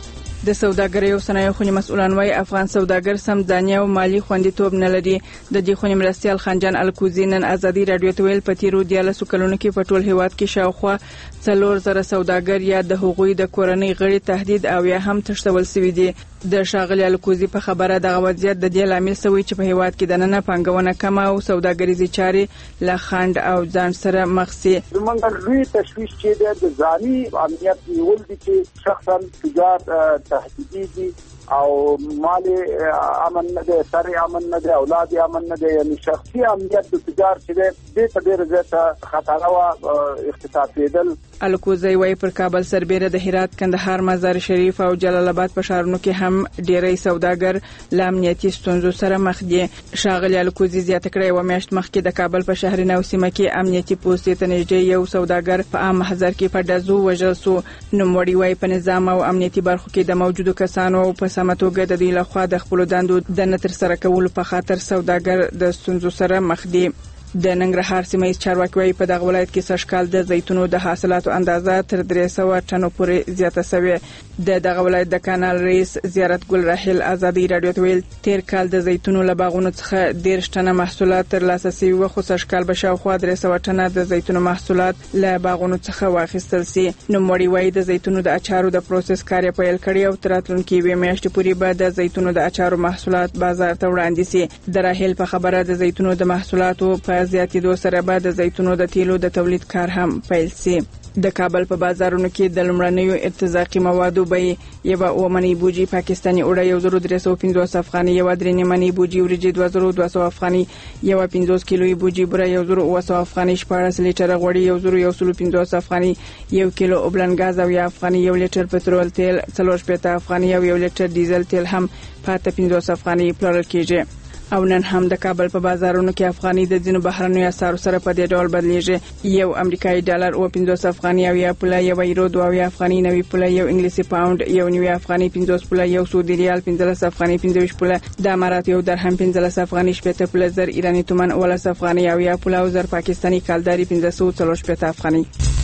[SPEAKER 3] د سوداګرۍ او صنایعو خونې مسؤلان وايي افغان سوداګر سم ځاني او مالی خوندیتوب نه لري. د دې خونې مرستیال خانجان الکوزي نن ازادي رادیو ته ویل په تیرو دیارلسو کلونو کې په ټول هیواد کې شاوخوا څلور زره سوداګر یا د هغوی د کورنۍ غړي تهدید او یا هم تښتول شوي دي. د ښاغلي الکوزي په خبره دغه وضعیت د دې لامل شوی چې په هیواد کې د نن پانګونه کم او سوداګریزي چارې له خند او ځان سره مخ سي.
[SPEAKER 22] زمونږ لوی تشویش چې د ځاني امنیت نیول دي چې شخصا تجار تهدیدي دي او مالی امن نه دی، سر امن نه دی، اولاد امن نه دی، یعنی شخصي امنیت د تجار چې د په ډیر زیاته خطر او اختطاف کېدل.
[SPEAKER 3] الکوزي وايي پر کابل سربېره د هرات، کندهار، مزار شریف او جلال آباد په ښارونو کې هم ډېری سوداګر له امنیتي ستونزو سره مخ دي. ښاغلي الکوزي زیاته کړې و میاشت مخکې د کابل په شهر نو سیمه کې امنیتي پوستې ته نږدې یو سوداګر په عام محضر کې په ډزو وژل شو. نوموړي وايي په نظام او امنیتي برخو کې د موجودو کسانو په سمه توګه د دوی لخوا د خپلو دندو د نه ترسره کولو په خاطر سوداګر د ستونزو سره مخ دي. د ننګرهار سیمه ییز چارواکي وايي په دغه ولایت کې سږ کال د زیتونو د حاصلاتو اندازه تر درې سوه ټنو پورې زیاته شوې. د دغه ولایت د کانال رئیس زیارت ګل راحل ازادي رادیو ته ویل تیر کال د زیتونو له باغونو څخه دېرش ټنه محصولات ترلاسه شوي وو، خو سږ کال به شاوخوا درې سوه ټنه د زیتونو محصولات له باغونو څخه واخیستل سي. نوموړي وايي د زیتونو د اچارو د پروسس کار یې پیل کړی او تر راتلونکي یوې میاشتې پورې به د زیتونو د اچارو محصولات بازار ته وړاندې سي. د راحل په خبره د زیتونو د محصولاتو په زیاتېدو سره به د زیتونو د تیلو د تولید کار هم پیل سي. د کابل په بازارونو کې د لومړنیو ارتزاقي موادو بیې یوه اوه منۍ بوجي پاکستاني اوړه یو زر درې سوه پنځوس افغانۍ، یوه درې نیمه منۍ بوجي وریجې دوه زره دوه سوه افغانۍ، یوه پنځوس کیلویي بوجي بوره یو زر اوه سوه افغانۍ، شپاړس لیټره غوړي یو زر یو سل پنځوس افغانۍ، یو کیلو اوبلن ګاز اویا افغانۍ، یو لیټر پټرول تیل څلور شپېته افغانۍ او یو لیټر ډیزل تیل هم په اته پنځوس افغانۍ پلورل کېږي. او نن هم د کابل په بازارونو کې افغاني د ځینو بهرنیو اسعارو سره په دې ډول بدلیږي. یو امریکایي ډالر اوه پنځوس افغانۍ او یا پوله، یو یورو دوه اویا افغانۍ، نوي پوله، یو انګلیسي پاوند یو نوي افغانۍ پنځوس پوله، یو سعودي ریال پنځلس افغانۍ پنځه ویشت پوله، د امارات یو درهم پنځلس افغانۍ شپېته پوله، زر ایراني تومن اوولس افغانۍ او یا پوله او زر پاکستاني کالداري پنځه سوه څلور شپېته افغانۍ.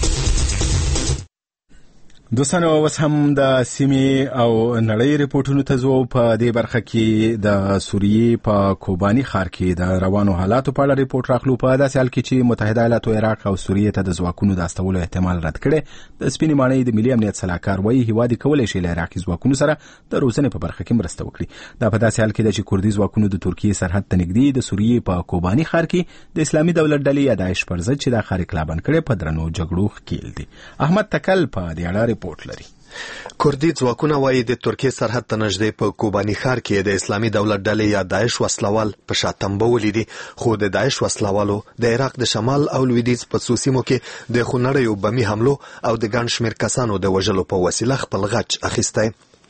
[SPEAKER 1] دوستانو اوس هم د سیمې او نړۍ ریپورتونو ته ځو. په دې برخه کې د سوریې په کوباني ښار کې د روانو حالاتو په اړه ریپورت راخلو. په داسې حال کې چې متحده ایالاتو عراق او سوریې ته د ځواکونو د استولو احتمال رد کړي، د سپینې ماڼۍ د ملي امنیت سلاکار وایي هیواد کولای شي له عراقي ځواکونو سره د روزنې په برخه کې مرسته وکړي. دا په داسې حال کې چې کوردي ځواکونو د ترکیې سرحد ته نږدې د سوریې په کوباني ښار کې د اسلامي دولت ډلې یا داعش پر ضد چې د ښار کلابند کړي په درنو جګړو ښکیل دي. احمد تکل په دې اړه ریپورت لري.
[SPEAKER 23] کوردي ځواکونه وايي د ترکیې سرحد ته نږدې په کوباني ښار کې د اسلامي دولت ډلې یا داعش وسلوال په شاتمبه ولیدي، خو د داعش وسلوالو د عراق د شمال او لویدیځ په څو سیمو کې د خونړیو بمي حملو او د ګڼ شمېر کسانو د وژلو په وسیله خپل غچ اخیستی.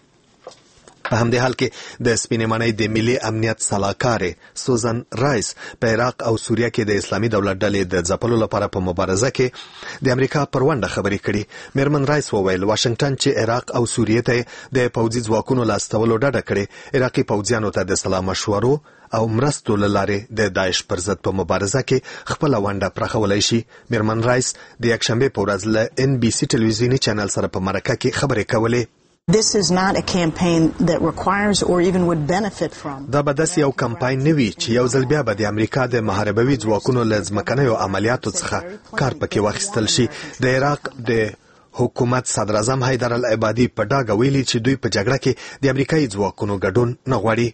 [SPEAKER 23] په همدې حال کې د سپینې ماڼۍ د ملي امنیت سلاکار سوزن رایس په عراق او سوریه کې د اسلامي دولت ډلې د ځپلو لپاره په مبارزه کې د امریکا پر ونډه خبرې کړي. میرمن رایس وویل واشنگټن چې عراق او سوریه ته د پوځي ځواکونو لا استولو ډډه کړې، عراقي پوځیانو ته د سلا مشورو او مرستو له لارې د داعش پر ضد په مبارزه کې خپله ونډه پراخولی شي. میرمن رایس د یکشنبې په ورځ له ان بي سي ټلویزیوني چینل سره په مرکه کې خبرې کولې.
[SPEAKER 24] This is not a campaign that requires or even would benefit from.
[SPEAKER 23] دا به داسې یو کمپاین نه وي چې یو ځل بیا به د امریکا د محاربوي ځواکونو له ځمکنیو عملیاتو څخه کار پکې واخیستل شي. د عراق د حکومت صدر اعظم حیدر العبادي په ډاګه ویلي چې دوی په جګړه کې د امریکایي ځواکونو ګډون نه غواړي.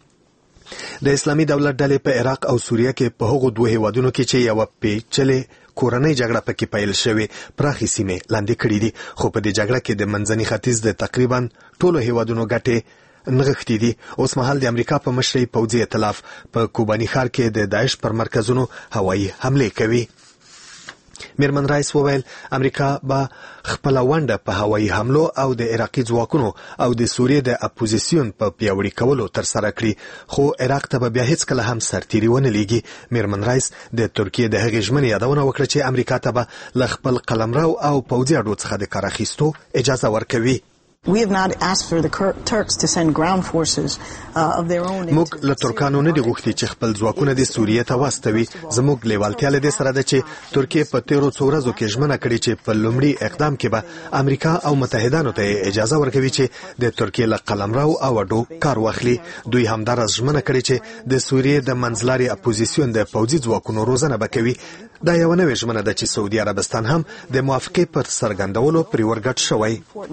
[SPEAKER 23] د اسلامي دولت ډلې په عراق او سوریه کې په هغو دوه هیوادونو کې چې یوه پیچلې کورنۍ جګړه پکې پیل شوې پراخې سیمې لاندې کړي دي، خو په دې جګړه کې د منځني ختیځ د تقریبا ټولو هیوادونو ګټې نغښتې دي. اوس مهال د امریکا په مشرۍ پوځي ائتلاف په کوباني ښار کې د داعش پر مرکزونو هوایي حملې کوي. میرمن رایس وویل امریکا به خپله ونډه په هوایي حملو او د عراقي ځواکونو او د سوریې د اپوزیسیون په پیاوړي کولو ترسره کړي، خو عراق ته به بیا هیڅکله هم سرتیري ونه لیږي. میرمن رایس د ترکیې د هغې ژمنې یادونه وکړه چې امریکا ته به له خپل قلمرو او پوځي اډو څخه د کار اخیستو اجازه ورکوي.
[SPEAKER 24] We have not asked for the Turks to send ground forces uh, of their own.
[SPEAKER 23] موږ له ترکانو نه دي غوښتي چې خپل ځواکونه د سوریې ته واستوي. زموږ لیوالتیا له دې سره ده چې ترکیه په تیرو څو ورځو کې ژمنه کړې چې په لومړي اقدام کې به امریکا او متحدانو ته اجازه ورکوي چې د ترکیه له قلمرو او اډو کار واخلي. دوی همدارس ژمنه کړې چې د سوریې د منځلاري اپوزیسیون د پوځي ځواکونو روزنه به کوي. دا یو نوې ژمنه ده چې سعودي عربستان هم د موافقې پر څرګندولو پرې ورګډ شوی.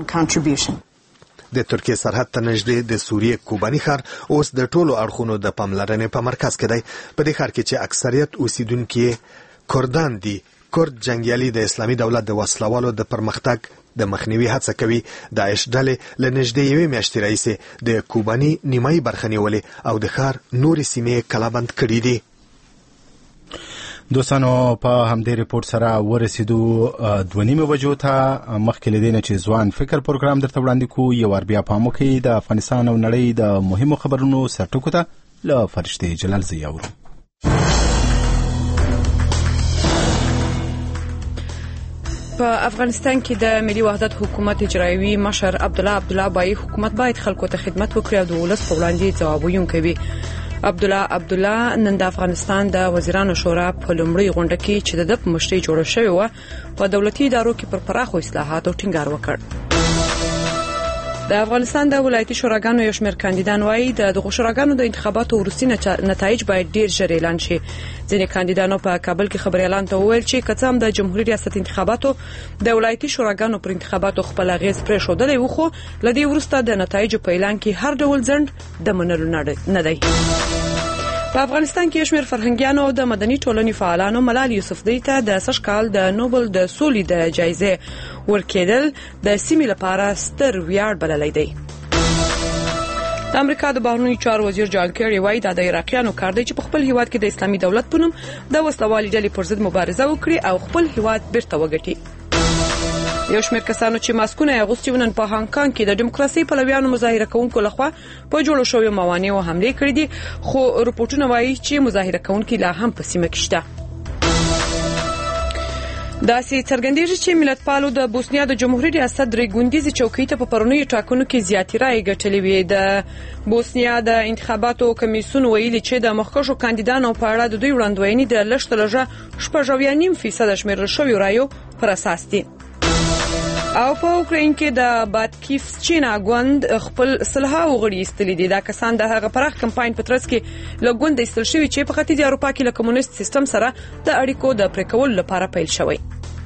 [SPEAKER 23] د ترکیه سرحد ته نږدې د سوریې کوباني ښار اوس د ټولو اړخونو د پاملرنې په مرکز کې دی. په دې ښار کې چې اکثریت اوسیدونکي کردان دي، کرد جنګیالي د اسلامي دولت د وسلوالو د پرمختګ د مخنیوي هڅه کوي. داعش ډلې له نږدې یوې میاشتې راهیسې د کوباني نیمایي برخه نیولې او د ښار نورې سیمې کلابند کړي دي.
[SPEAKER 1] دوستانو په همدې ریپورت سره ورسېدو دوه نیمې بجو ته. مخکې له دې نه چې ځوان فکر پروګرام درته وړاندې کوو، یو وار بیا پام وکړئ د افغانستان او نړۍ د مهمو خبرونو سرټکو ته له فرشتې جلال زیه اورو.
[SPEAKER 2] په افغانستان کې د ملي وحدت حکومت اجرایوي مشر عبدالله عبدالله بای حکومت باید خلکو ته خدمت وکړي او د ولس په وړاندې ځواب ویونکی وي. عبدالله عبدالله نن د افغانستان د وزیرانو شورا په لومړۍ غونډه کې چې د د په مشرۍ جوړه شوې وه په دولتي ادارو کې پر پراخو اصلاحاتو ټینګار وکړ. د افغانستان د ولایتي شوراګانو یو شمېر کاندیدان وایي د دغو شوراګانو د انتخاباتو وروستي نتایج باید ډیر ژر اعلان شي. ځینې کاندیدانو په کابل کې خبريالان ته وویل چې که څه هم د جمهوریت ریاست انتخاباتو د ولایتي شوراګانو پر انتخاباتو خپل اغیز پرېښودلی و، خو له دې وروسته د نتایجو په اعلان کې هر ډول ځنډ د منلو نه دی. په افغانستان کې شمېر فرهنګیانو او د مدني ټولنې فعالانو ملال یوسفزۍ ته د سږ کال د نوبل د سولې د جایزې ورکېدل د سیمې لپاره ستر ویاړ بللی دی. د امریکا د بهرنیو چارو وزیر جان کیری وایي دا د عراقیانو کار دی چې په خپل هیواد کې د اسلامي دولت په نوم د وسلوالې ډلې پر ضد مبارزه وکړي او خپل هیواد بیرته وګټي. یو شمېر کسانو چې ماسکونه یې اغوستي ونن په هانګ کانګ کې د ډیموکراسۍ پلویانو مظاهره کوونکو لخوا په جوړو شویو موانعو حملې کړې دي، خو رپورټونه وایي چې مظاهره کوونکي لا هم په سیمه کې شته. داسې څرګندېږي چې ملتپالو د بوسنیا د جمهوریت ریاست درې ګوندیزې چوکۍ ته په پرونیو ټاکنو کې زیاتې رایې ګټلې وې. د بوسنیا د انتخاباتو کمیسیون ویلي چې د مخکښو کاندیدانو په اړه د دوی وړاندوینې د لږ تر لږه شپږ اویا نیم فیصده شمېرل شویو رایو پر اساس دي. او په اوکراین کې د باتکیفچینا ګوند خپل سلها وغړي ایستلي دي. دا کسان د هغه پراخ کمپاین په ترڅ کې له ګوند ایستل شوي چې په ختیځ اروپا کې له کمونیست سیستم سره د اړیکو د پرې کولو لپاره پیل شوی.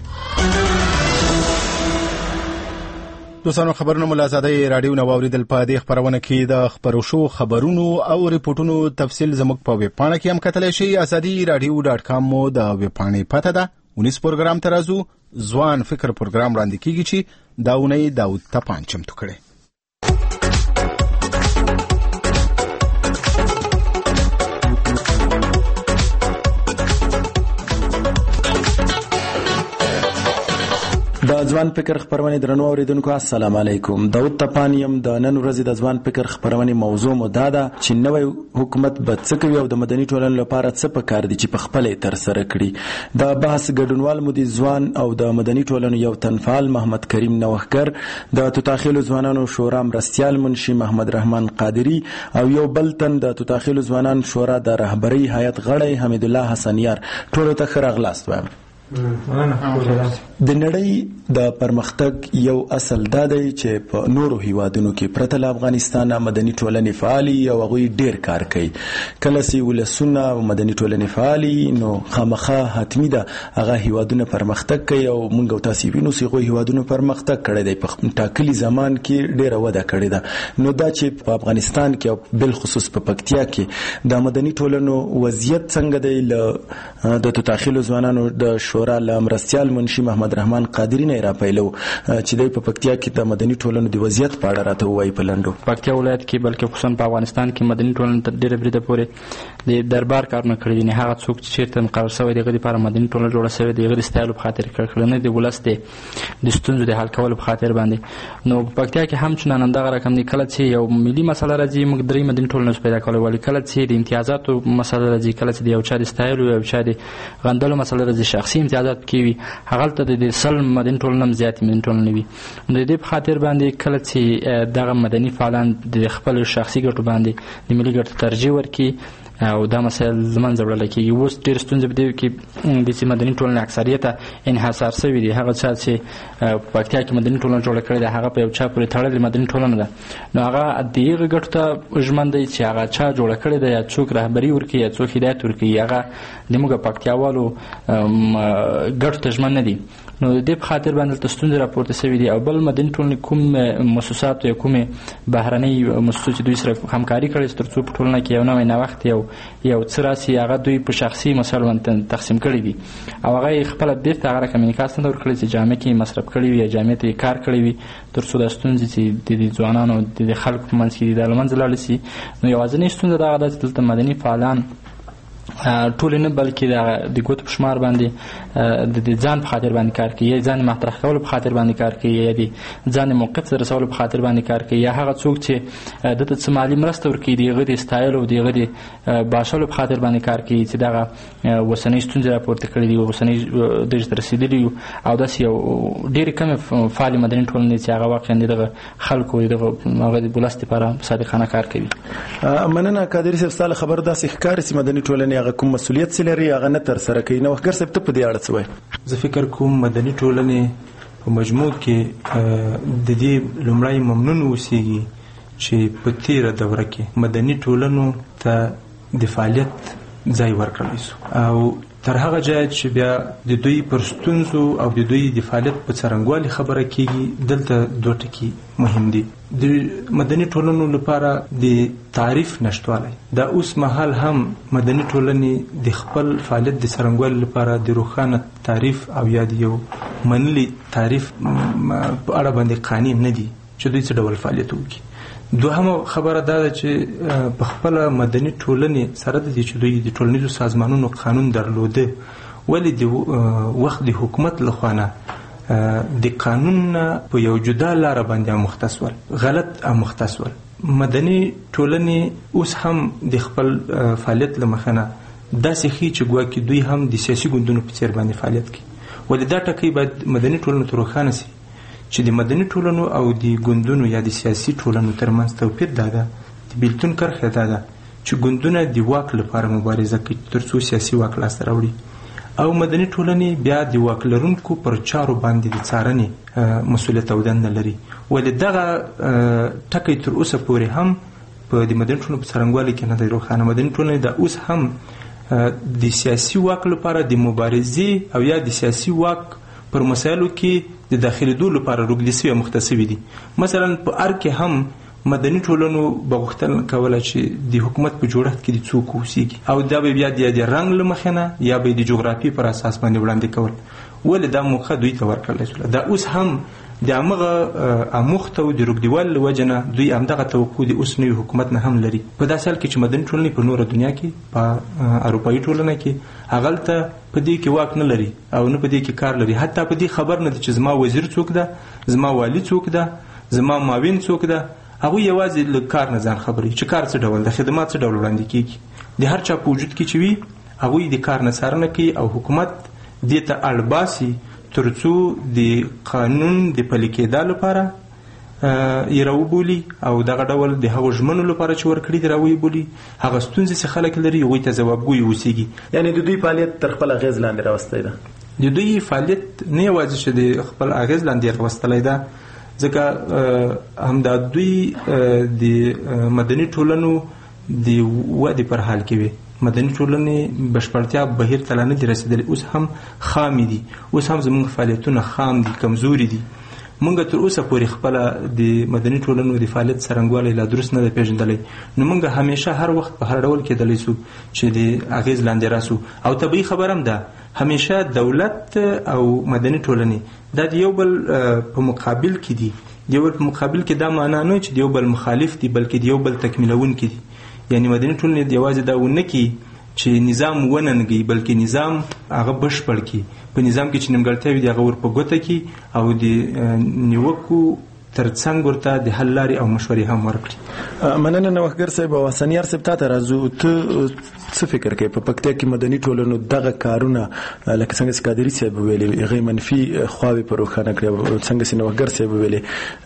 [SPEAKER 1] دوستانو خبرونه مو له ازادۍ راډیو نه واوریدل. په دې خبرونه کې د خبرو شو خبرونو او ریپورتونو تفصیل زموږ په ویب پاڼه کې هم کتلی شئ. ازادي راډیو ډاټ کام مو د ویب پاڼې پته ده. ونیس پروګرام ته راځو. ځوان فکر پروګرام وړاندې کیږي چې دا اونۍ داود تپان چمتو کړي.
[SPEAKER 4] د ځوان فکر خبرونه درنو اوریدونکو السلام علیکم. داود تپان یم. د نن ورځې د ځوان فکر خبرونه موضوع مو دا ده چې نوې حکومت به څه کوي او د مدني ټولنې لپاره څه پکار دي چې په خپل تر سره کړي. دا بحث ګډونوال مو دي ځوان او د مدني ټولنې یو تنفعال محمد کریم نوښتګر، د توتاخیلو ځوانانو شورا مرستیال منشي محمد رحمان قادری او یو بل تن د توتاخیلو ځوانان شورا د رهبری هیئت غړی حمید الله حسن یار. ټولو ته ښه راغلاست وایم. د نړۍ د پرمختګ یو اصل دا دی چې په نورو هیوادونو کې پرته له افغانستان مدني ټولنې فعالي او هغوی ډیر کار کوي. کله چې ولسونه مدني ټولنې فعالي نو خامخا حتمی ده هغه هیوادونه پرمختګ کوي او موږ او تاسو وینو چې هغوی هیوادونه پرمختګ کړی دی په ټاکلي زمان کې ډیره وده کړې ده. نو دا چې په افغانستان کې او بل خصوص په پکتیا کې د مدني ټولنو وضعیت څنګه دی ل د توتاخیلو ځوانانو د شورا ل مرستیال منشي محمد رحمان قادری نه را پیلو چې د پکتیا کې د مدني ټولنو د وضعیت په اړه راته وایي په لندو.
[SPEAKER 6] پکتیا ولایت کې بلکې خصوصا په افغانستان کې مدني ټولنه تر ډیره بریده پورې د دربار کارونه کړی دي. نه هغه څوک چې چیرته مقرر شوی دی غوډي لپاره مدني ټولنه جوړه شوی دی غوډي ستایلو په خاطر کړل نه دی ولست د ستونزو د حل کولو په خاطر باندې. نو په پکتیا کې هم چنان اندغه رقم دی کله چې یو ملي مسله راځي موږ درې مدني ټولنه پیدا کولو ولې کله چې د امتیازاتو مسله راځي کله چې د یو چا د ستایلو یو چا د غندلو مسله راځي شخصي امتیازات کې وي هغه ته د سل مدني ټولنه زیات مدني ټولنه وي. د دې په خاطر باندې کله چې دغه مدني فعالان د خپل شخصي ګټو باندې د ملي ګټو ترجیح ورکړي او دا مسایل زمونږ وړل کېږي. اوس ډېر ستونزې په دې کې د چې مدني ټولنې اکثریت انحصار شوي دي. هغه چا چې په پکتیا کې مدني ټولنه جوړه کړې ده هغه په یو چا پورې تړلې مدني ټولنه ده، نو هغه د هغې ګټو ته ژمن دی چې هغه چا جوړه کړې ده یا څوک رهبري ورکوي یا څوک هدایت ورکوي، هغه د موږ پکتیاوالو ګټو ته ژمن نه دي. نو د دې په خاطر باندې ته ستونزې راپورته شوي دي. او بل مدني ټولنې کوم مؤسسات یا کومې بهرنۍ مؤسسو چې دوی سره همکاري کړې تر څو په ټولنه کې یو نوی نوښت یو یو څه راسي هغه دوی په شخصي مسایلو باندې تقسیم کړي دي او هغه یې خپله بېرته هغه رقم انعکاس نه ورکړی چې جامع کې مصرف کړي وي یا جامع ته یې کار کړی وي تر څو دا ستونزې چې د دې ځوانانو د خلکو په منځ کې دي دا له منځه لاړې شي. نو یوازینۍ ستونزه دغه ده چې دلته مدني فعالان ټول نه بلکې د ګوتو په شمار باندې د ځان په خاطر باندې کار کوي یا ځان مطرح کولو په خاطر باندې کار کوي یا د ځان موقف ته رسولو په خاطر باندې کار کوي یا هغه څوک چې دته څه مالي مرسته ورکوي د هغه د ستایلو د هغه د باشلو په خاطر باندې کار کوي چې دغه اوسنۍ ستونزې راپورته کړي دي اوسنۍ درجې ته رسېدلي یو او داسې یو ډېرې کمې فعالې مدني ټولنې چې هغه واقعا دغه خلکو دغه هغه د ولس دپاره صادقانه کار کوي.
[SPEAKER 4] مننه قادري صاحب، ستا له خبر داسې ښکاري چې مدني ټولنې هغه کوم مسؤلیت چې لري هغه نه ترسره کوي. نوښتګر صاحب ته په دې اړه څه وایي؟
[SPEAKER 5] زه فکر کوم مدني ټولنې په مجموع کې د دې لومړی ممنون اوسېږي چې په تېره دوره کې مدني ټولنو ته د فعالیت ځای ورکړلی شو او تر هغه ځایه چې بیا د دوی پر ستونزو او د دوی د فعالیت په څرنګوالي خبره کېږي دلته دوه ټکي مهم دي. د مدني ټولنو لپاره د تعریف نشتوالی، دا اوس مهال هم مدني ټولنې د خپل فعالیت د څرنګوالي لپاره د روښانه تعریف او یا د یو منلي تعریف په اړه باندې قانع نه دي چې دوی څه ډول فعالیت وکړي. دوهمه خبره دا ده چې په خپله مدني ټولنې سره د دې چې دوی د ټولنیزو سازمانونو قانون درلوده ولې د وخت د حکومت لخوا نه د قانون نه په یو جدا لاره باندې اموخته سول، غلط اموخته سول. مدني ټولنې اوس هم د خپل فعالیت له مخه نه داسې ښیي چې ګواکې دوی هم د سیاسي ګوندونو په څېر باندې فعالیت کوي. ولې دا ټکی باید مدني ټولنو ته روښانه شي چې د مدني ټولنو او د ګوندونو یا د سیاسي ټولنو ترمنځ توپیر دا ده، د بیلتون کرښه دا ده چې ګوندونه د واک لپاره مبارزه کوي تر څو سیاسي واک لاسته راوړي او مدني ټولنې بیا د واک لرونکو پر چارو باندې د څارنې مسؤلیت او دنده لري. ولې دغه ټکی تر اوسه پورې هم په د مدني ټولنو په څرنګوالي کې نه دی روښانه. مدني ټولنې دا اوس هم د سیاسي واک لپاره د مبارزې او یا د سیاسي واک پر مسایلو کې د داخلېدو لپاره روږدې شوي او مخته شوي دي. مثلا په ار کې هم مدني ټولنو به غوښتنه کوله چې د حکومت په جوړښت کې د څوک اوسېږي او دا به بیا د رنګ له مخې نه یا به د جغرافي پر اساس باندې وړاندې کول. ولې دا موقع دوی ته ورکړلی شوله. دا اوس هم د همغه اموخته او د روږدیوالي له وجې نه دوی همدغه توقع د اوس نوي حکومت نه هم لري. په داسې حال کې چې مدني ټولنې په نوره دنیا کې په اروپایي ټولنه کې هغلته په دې کې واک نه لري او نه په دې کې کار لري. حتی په دې خبر نه دي چې زما وزیر څوک ده، زما والی څوک ده، زما معاون څوک ده. هغوی یوازې له کار نه ځان خبروي چې کار څه ډول ده، خدمات څه ډول وړاندې کېږي. د هر چا په وجود کې چې وي هغوی د کار نه څارنه کوي او حکومت دې ته اړ باسي تر څو د قانون د پلي کېدا لپاره یې راوبولي او دغه ډول د هغو ژمنو لپاره چې ورکړي دي راویبولي. هغه ستونزې چې خلک لري هغوی ته ځوابګوی اوسېږي.
[SPEAKER 4] یعنې د دوی فعالیت تر خپل اغېز لاندې راوستی ده.
[SPEAKER 5] د دوی فعالیت نه یوازې چې د خپل اغېز لاندې راوستلی ده، ځکه همدا دوی د مدني ټولنو د ودې پر حال کې وي. مدني ټولنې بشپړتیا بهیر ته لا نه دي رسېدلي، اوس هم خامې دي، اوس هم زموږ فعالیتونه خام دي، کمزوري دي. مونږ تر اوسه پورې خپله د مدني ټولنو د فعالیت څرنګوالی لا درست نه دی پیژندلی. نو مونږ همیشه هر وخت په هر ډول کېدلی سو چې د اغېز لاندې راسو. او طبیعي خبره هم ده همیشه دولت او مدني ټولنې دا د یو بل په مقابل کې دي. د یو بل په مقابل کې دا معنا نه چې د یو بل مخالف دي بلکې د یو بل تکمیلونکي دي. یعنی مدني ټولنې یوازې دا ونه کړي چې نظام وننګي بلکې نظام هغه بشپړ کړي. په نظام کې چې نیمګړتیاوې دي هغه ور په ګوته کړي او د نیوکو ترڅنګ ورته د حل لارې او مشورې هم ورکړي.
[SPEAKER 4] مننه نوښتګر صاحب او حسنیار صاحب، ته راځو. ته څه فکر کوي په پکتیا کې مدني ټولنو دغه کارونه لکه څنګه چې قادري صاحب ویلي هغه منفي خواوې پر روښانه کړې، څنګه چې نوښتګر صاحب ویلي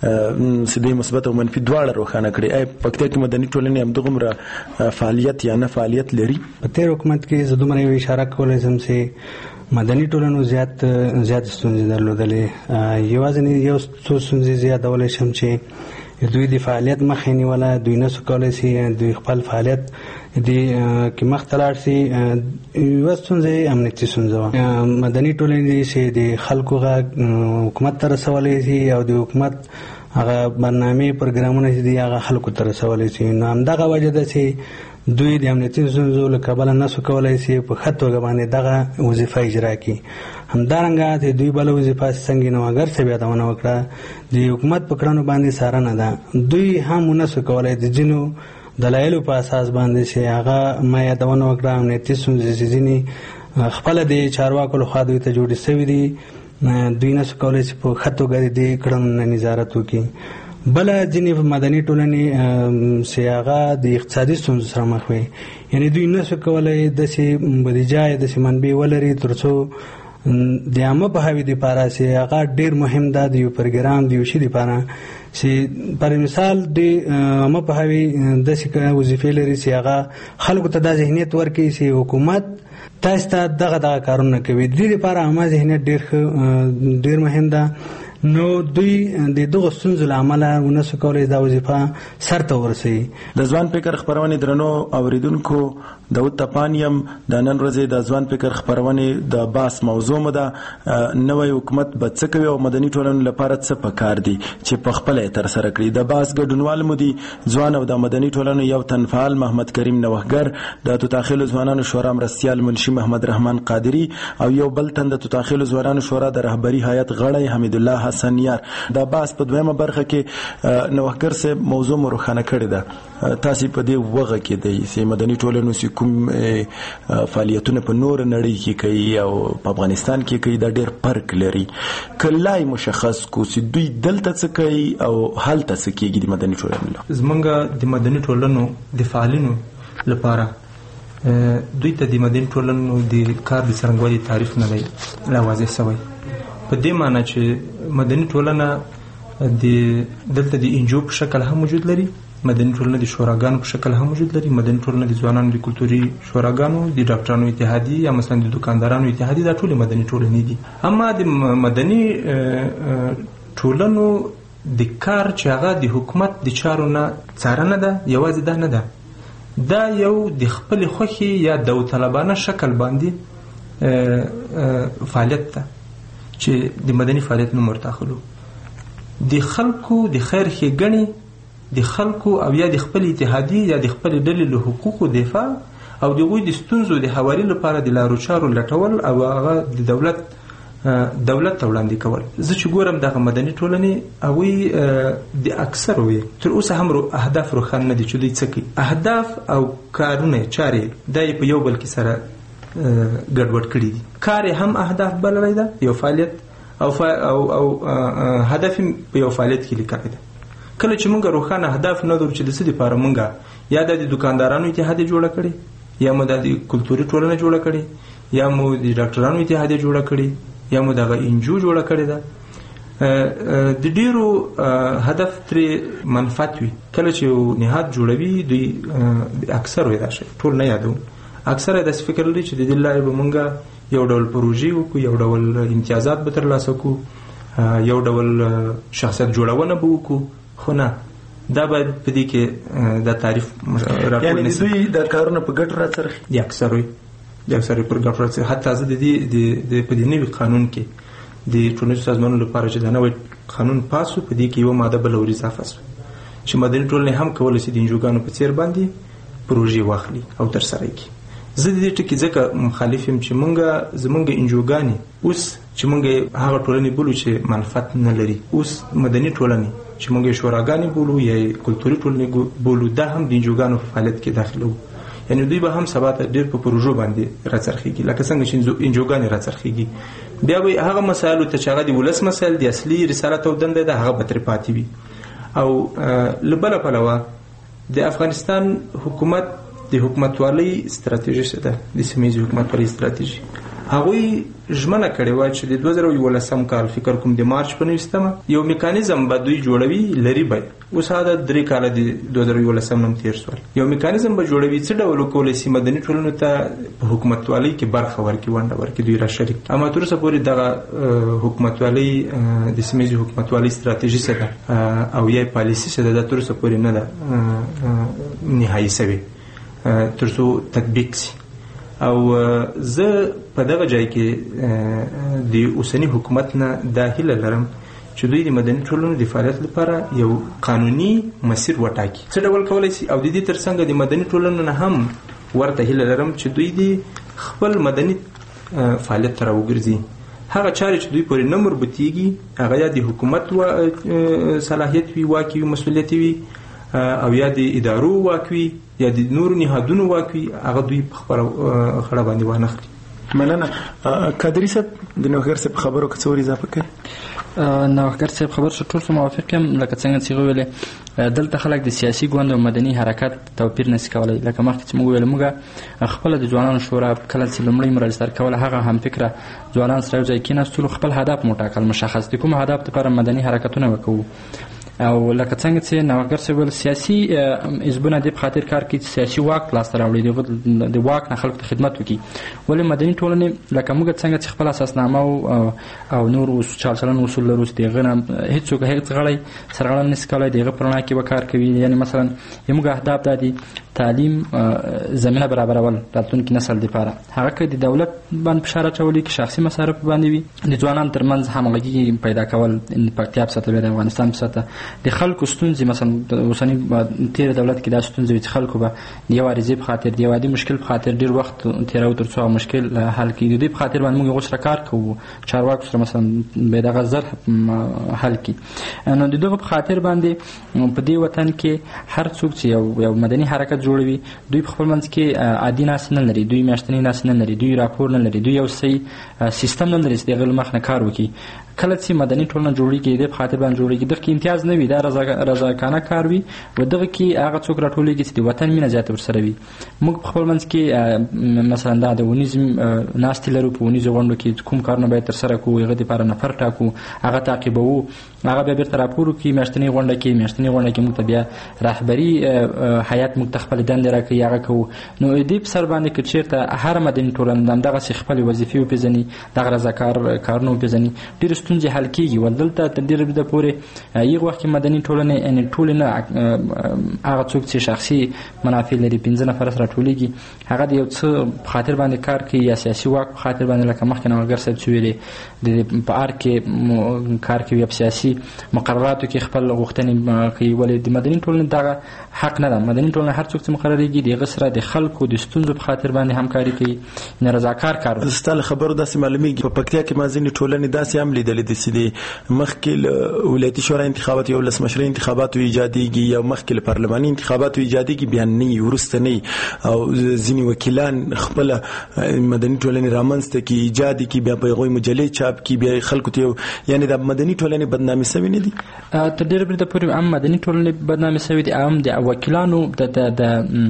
[SPEAKER 4] سدي مثبت او منفي دواړه روښانه کړي، ای پکتیا کې مدني ټولنې هم دغه فعالیت یا نه فعالیت لري؟
[SPEAKER 7] په تیر حکومت کې زه دومره یو اشاره کولی شم چې مدني ټولنو زیات زیات ستونزې درلودلې. یوازې یو څو ستونزې زیاتولی شم چې دوی د فعالیت مخه نیوله، دوی نه سو کولی شي دوی خپل فعالیت د کې مخ ته لاړ شي. یوه ستونزه امنیتي ستونزه وه. مدني ټولنې چې د خلکو غږ حکومت ته رسولی شي او د حکومت هغه برنامې پروګرامونه چې دي هغه خلکو ته رسولی شي، نو همدغه وجه ده چې دوی د امنیتي ستونزو له کبله نسو کولی شي په ښه توګه باندې دغه وظیفه اجرا کړي. همدارنګه د دوی بله وظیفه څنګه نوښتګر صاحب یادونه وکړه، د حکومت په کړنو باندې څارنه ده. دوی هم ونسو کولی د ځینو دلایلو په اساس باندې چې هغه ما یادونه وکړه امنیتي ستونزې چې ځینې خپله د چارواکو لخوا دوی ته جوړې شوي دي، دوی نسو کولی چې په ښه توګه د دې کړنو نه نظارت وکړي. بله ځینې مدني ټولنې چې هغه د اقتصادي ستونزو سره مخ وي، یعنی دوی نسو کولی داسې بودیجه یا داسې منبع ولري تر څو د عامه پوهاوي دپاره چې هغه ډېر مهم ده د یو پروګرام د یو شي دپاره چې پر مثال د عامه پوهاوي داسې وظیفې لري چې هغه خلکو ته دا ذهنیت ورکوي چې حکومت تاسو ته دغه دغه کارونه کوي. د دې لپاره عامه ذهنیت ډېر ډېر مهم ده. نو دوی د دغه ستونزو له امله ونسو کولی دا وظیفه سرته ورسوي.
[SPEAKER 4] د ځوان فکر خپرونې درنو اوریدونکو، داود تپانیم د نن ورځې د ځوان فکر خپرونې د باس موضوع مو ده. نوی حکومت به څه کوي او مدني ټولنو لپاره څه پکار دي چې په خپله یې ترسره کړي. د باس ګډونوال مو دي ځوان او د مدني ټولنو یو تن فعال محمد کریم نوښتګر، د توتاخیلو ځوانانو شورا مرستیال منشي محمد رحمان قادري او یو بل تن د توتاخیلو ځوانانو شورا د رهبري هیئت غړی حمید الله حسن یار. د باس په دویمه برخه کې نوښتګر صاحب موضوع مو روښانه کړې ده. تاسو په دې وغه کې دی چې مدني ټولنو چې کوم فعالیتونه په نور نړۍ کې کوي او په افغانستان کې کوي دا ډېر فرق لري. کلای مشخص کو چې دوی دلته څه کوي او هلته څه کېږي د مدني ټولنو.
[SPEAKER 5] زمونږ د مدني ټولنو د فعالینو لپاره دوی ته د مدني ټولنو د کار د څرنګوالي تعریف نه دی لا واضح شوی، په دې معنی چې مدني ټولنه د دلته د انجو په شکل هم وجود لري، مدني ټولنه د شوراګانو په شکل هم وجود لري، مدني ټولنه د ځوانانو د کلتوري شوراګانو، د ډاکټرانو اتحادیې یا مثلا د دکاندارانو اتحادیې، دا ټول مدني ټولنې دي. اما د مدني ټولنو د کار چې هغه د حکومت د چارو نه څارنه ده، یوازې دا نه ده، دا یو د خپل خوښي یا داوطلبانه شکل باندې فعالیت ده چې د مدني فعالیت نوم ورته اخلو. د خلکو د خیر ښېګڼې، د خلکو او یا د خپل اتحادیې یا د خپل ډلې له حقوقو دفاع او د هغوی د ستونزو د هواري لپاره د لارو چارو لټول او هغه د دولت دولت ته وړاندې کول. زه چې ګورم دغه مدني ټولنې هغوی د اکثرو یې تر اوسه هم اهداف روښانه نه دي چې دوی څه کوي. اهداف او کارونه چارې دا یې په یو بل کې سره ګډوډ کړي دي. کار یې هم اهداف بللی ده، یو فعالیت او او او هدف په یو فعالیت کې لیکلی ده. کله چې موږ روښانه اهداف نه لرو چې د څه دپاره موږ یا د دکاندارانو اتحادیه جوړه کړې، یا مو د کلتوري ټولنه جوړه کړې، یا مو د ډاکټرانو اتحادیه جوړه کړې، یا مو دغه انجو جوړه کړې ده، د ډیرو هدف ترې منفعت وي. کله چې یو نهاد جوړوي دوی اکثر وي دا شی ټول نه یادوم، اکثر داسې فکر لري چې د دې لارې به موږ یو ډول پروژې وکړو، یو ډول امتیازات به ترلاسه کړو، یو ډول شخصیت جوړونه به وکړو. خو نه، دا باید په دې کې د تعریف راټول
[SPEAKER 4] یعنی دوی د کارونه په ګټه راڅرخي
[SPEAKER 5] د اکثر وي د اکثر پر ګټه راڅرخي. حتی زه د دې د په دې نوي قانون کې د ټولنیزو سازمانونو لپاره چې دا نوی قانون پاس و، په دې کې یوه ماده بله ور اضافه شوه چې مدني ټولنې هم کولی شي د انجوګانو په څېر باندې پروژې واخلي او ترسره یې کړي. زه د دې ټکي ځکه مخالف یم چې مونږ زمونږ انجوګانې اوس چې مونږ هغه ټولنې بولو چې منفعت نه لري، اوس مدني ټولنې چې مونږ شوراګانې بولو یا کلتوري ټولنې بولو، دا هم د انجوګانو په فعالیت کې داخله وو. یعنی دوی به هم سبا ته ډېر په پروژو باندې راڅرخېږي لکه څنګه چې انجوګانې راڅرخېږي بیا به هغه مسایلو ته چې هغه د ولس مسایل د اصلي رسالت او دنده ده هغه به ترې پاتې وي. او له بله پلوه د افغانستان حکومت د حکومتوالۍ ستراتیژي څه ده د سیمه ییزې حکومتوالۍ ستراتیژي هغوی ژمنه کړې وه چې د دوه زره یولسم کال فکر کوم د مارچ په نویستمه یو میکانیزم به دوی جوړوي لري به اوس هغه درې کاله د دوه زره یولسم نم تېر شول یو میکانیزم به جوړوي څه ډول وکولی شي مدني ټولنو ته په حکومتوالۍ کې برخه ورکړي ونډه ورکړي دوی را شریک اما تر اوسه پورې دغه حکومتوالۍ د سیمه ییزې حکومتوالۍ ستراتیژي څه ده او یا پالیسي څه ده دا تر اوسه پورې نه ده نهایي شوې تر څو تطبیق شي. او زه په دغه ځای کې د اوسنی حکومت نه دا هیله لرم چې دوی د مدني ټولنو د فعالیت لپاره یو قانوني مسیر وټاکي څه ډول کولی شي او د دې ترڅنګ د مدني ټولنو نه هم ورته هیله لرم چې دوی د خپل مدني فعالیت ته راوګرځي هغه چارې چې دوی پورې نه مربوطېږي هغه یا د حکومت صلاحیت وي واک وي مسؤلیت وي او یا د ادارو واک وي یا د نورو نهادونو واک وي هغه دوی په خپله خړه باندې وانخلي.
[SPEAKER 4] مننه. قادري صاحب د نوښتګر صاحب خبرو که څه ور اضافه کړئ؟
[SPEAKER 6] نوښتګر صاحب خبر شو ټول سره موافق یم لکه څنګه چې ویلې دلته خلک د سیاسي ګوند او مدني حرکت توپیر نشي کولی لکه مخکې چې موږ ویل موږ خپله د ځوانانو شورا کله چې لومړی مو راجستر کوله هغه هم فکره ځوانان سره یو ځای کېناستلو خپل هدف مو ټاکل مشخص د کوم هدف لپاره مدني حرکتونه وکړو او لکه څنګه چې نوښتګر صاحب ویل سیاسي حزبونه دې په خاطر کار کوي چې سیاسي واک لاسته راوړي د واک نه خلکو ته خدمت وکړي ولې مدني ټولنې لکه موږ څنګه چې خپل اساسنامه او نور چارچلن اصول لرو چې دغه نه هیڅوک هیڅ غړی سرغړونه نشي کولی دغه پر وړاندې کې به کار کوي یعنی مثلا زموږ اهداف دا دي تعلیم زمینه برابرول راتلونکي نسل لپاره هغه که د دولت باندې فشار اچولی که شخصي مصارف باندې وي د ځوانانو ترمنځ همغږي پیدا کول د پکتیا په سطحه د افغانستان په سطحه د خلکو ستونزې مثلا د اوسني تېر دولت کې دا ستونزې چې خلکو به د یو عریضې په خاطر د یو عادي مشکل په خاطر ډېر وخت تېرو تر څو مشکل حل کړي د دې په خاطر باندې موږ هغو سره کار کوو چارواکو سره مثلا به دغه زر حل کړي نو د دغه په خاطر باندې په دې وطن کې هر څوک چې یو یو مدني حرکت جوړوي دوی په خپل منځ کې عادي ناست نه لري دوی میاشتني ناست نه لري دوی راپور نه لري دوی یو صحیح سیستم نه لري چې د هغه له مخ نه کار وکړي کله چې مدني ټولنه جوړېږي د په خاطر باندې جوړېږي دغه کې امتیاز نه وي دا رضاکانه کار وي و دغه کې هغه څوک راټولېږي چې د وطن مینه زیاته ورسره وي موږ په خپل منځ کې مثلا دا د ونیز ناستې لرو په ونیزو غونډو کې کوم کارونه باید ترسره کړو هغه دپاره نفر ټاکو هغه تعقیبوو هغه بیا بیرته راپور وکړي میاشتنۍ غونډه کې میاشتنۍ غونډه کې موږ ته بیا رهبري هیات موږ ته خپلې دندې راکوي هغه کوو نو دې په سر باندې که چېرته هره مدني ټولنه همدغسې خپلې وظیفې وپېژني دغه رضاکار کارونه وپېژني ډېرې ستونزې حل کېږي ولدلته تر ډېره بریده پورې هغه وخت کې مدني ټولنې یعنې ټولې نه هغه څوک چې شخصي منافع لري پنځه نفره سره راټولېږي هغه د یو څه په خاطر باندې کار کوي یا سیاسي واک په خاطر باندې لکه مخکې نوښتګر صاحب چې ویلې د په ار کې کار کوي یا په سیاسي مقرراتو کې خپل غوښتنې کوي ولې د مدني ټولنې دغه حق نه ده مدني ټولنه هر څوک چې مقرریږي د هغه سره د خلکو د ستونزو په خاطر باندې همکاري کوي نه رضاکار کار
[SPEAKER 4] ستا له خبرو داسې معلومیږي په پکتیا کې ما ځینې ټولنې داسې هم لیدلې دي چې د مخکې ولایتي شورا انتخابات یا ولسمشرۍ انتخاباتو ایجادېږي یا مخکې له پارلماني انتخاباتو ایجادېږي بیا نه وي وروسته نه او ځینې وکیلان خپله مدني ټولنې رامنځته کړي ایجاد یې کړي بیا په هغوی مجلې چاپ کړي بیا خلکو ته یو یعنې د مدني ټولنې بدنامې سوي نه دي
[SPEAKER 6] تر ډېره بریده پورې هم مدني ټولنې بدنامې سوي دي هم د وکیلانو د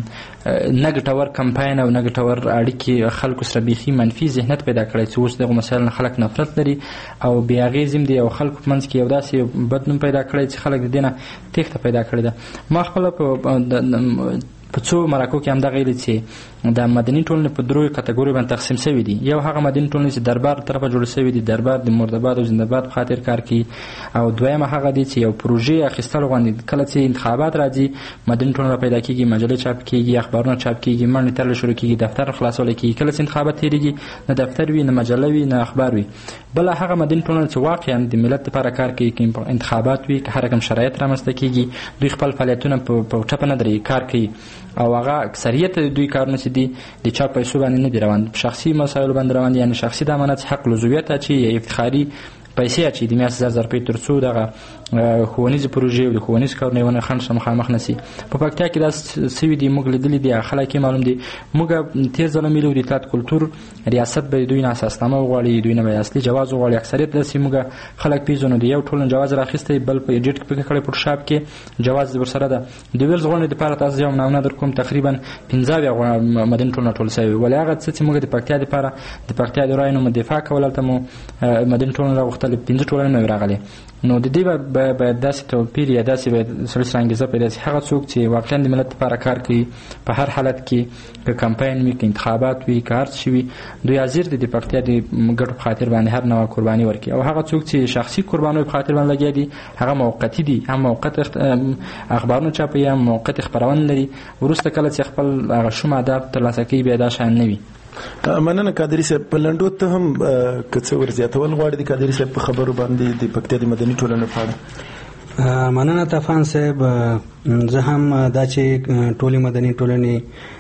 [SPEAKER 6] نه ګټور کمپاین او نه ګټور اړیکې خلکو سره بیخي منفي ذهنیت پیدا کړی چې اوس دغو مسایلو نه خلک نفرت لري او بې اغېز هم دي او خلکو په منځ کې یو داسې بد نوم پیدا کړی چې خلک د دې نه تېښته پیدا کړې ده ما خپله په څو مرکو کې همدغه ویلي چې د مدني ټولنې په دریو کټګوریو باندې تقسیم شوي دي یو هغه مدني ټولنې چې دربار طرفه جوړ شوي دي دربار د مردباد او زنده‌باد په خاطر کار کوي او دویمه هغه دي چې یو پروژې اخیستل غواړي کله چې انتخابات راځي مدني ټولنه پیدا کېږي مجلې چاپ کېږي اخبارونه چاپ کېږي منډې تړل شروع کېږي دفتر خلاصول کېږي کله چې انتخابات تېرېږي نه دفتر وي نه مجله وي نه اخبار وي بله هغه مدني ټولنه چې واقعا د ملت لپاره کار کوي که انتخابات وي که هر کوم شرایط رامنځته کېږي دوی خپل فعالیتونه په ټپه نه درېږي کار کوي او هغه اکثریت دوی کارونه چې دي د چا پیسو باندې نه دي روان په شخصي مسایلو باندې روان دي یعنې شخصي د امانت حق لزومیت اچي یا افتخاري پیسې اچي د میاشتې زر زر روپۍ تر څو دغه ښوونیز پروژې او د ښوونیز کارونه ونه خنډ سره مخامخ نشي. په پکتیا کې دا سوي دي موږ لیدلي دي خلک معلوم دي. موږ تیر ځل ملي د اطلاعات کلتور ریاست به دوی نه اساسنامه وغواړي، دوی نه به اصلي جواز وغواړي. اکثریت داسې موږ خلک پیژنو دي یو ټولن جواز راخیستی بل په ایډیټ کې کړی فوټوشاپ کې جواز ورسره ده. د ویلز غونډې لپاره تاسو یو نمونه در کوم تقریبا پنځه مدني ټولنه ټول شوی ولې هغه څه چې موږ د پکتیا لپاره د پکتیا د رایونو دفاع کول ته مو مدني ټولنه راغوښتل پنځه ټولنه راغلي. نو د دې به داسې توپیر یا داسې به سړي سره انګېزه پیدا شي هغه څوک چې واقعا د ملت لپاره کار کوي په هر حالت کې که کمپاین وي که انتخابات وي که هر څه وي دوی حاضر دي د پکتیا د ګټو په خاطر باندې هر نوع قرباني ورکړي. او هغه څوک چې شخصي قربانیو په خاطر باندې لګیا دي هغه موقتي دي، هم موقت اخبارونه چاپوي هم موقت خپرونه لري. وروسته کله چې خپل هغه شوم اهداف ترلاسه کوي بیا دا شان نه وي.
[SPEAKER 4] مننه قادري صاحب. په لنډو ته هم که څه ورزیاتول غواړي د قادري صاحب په خبرو باندې د پکتیا د مدني ټولنې په اړه؟
[SPEAKER 7] مننه طوفان صاحب. زه هم دا چې ټولې مدني ټولنې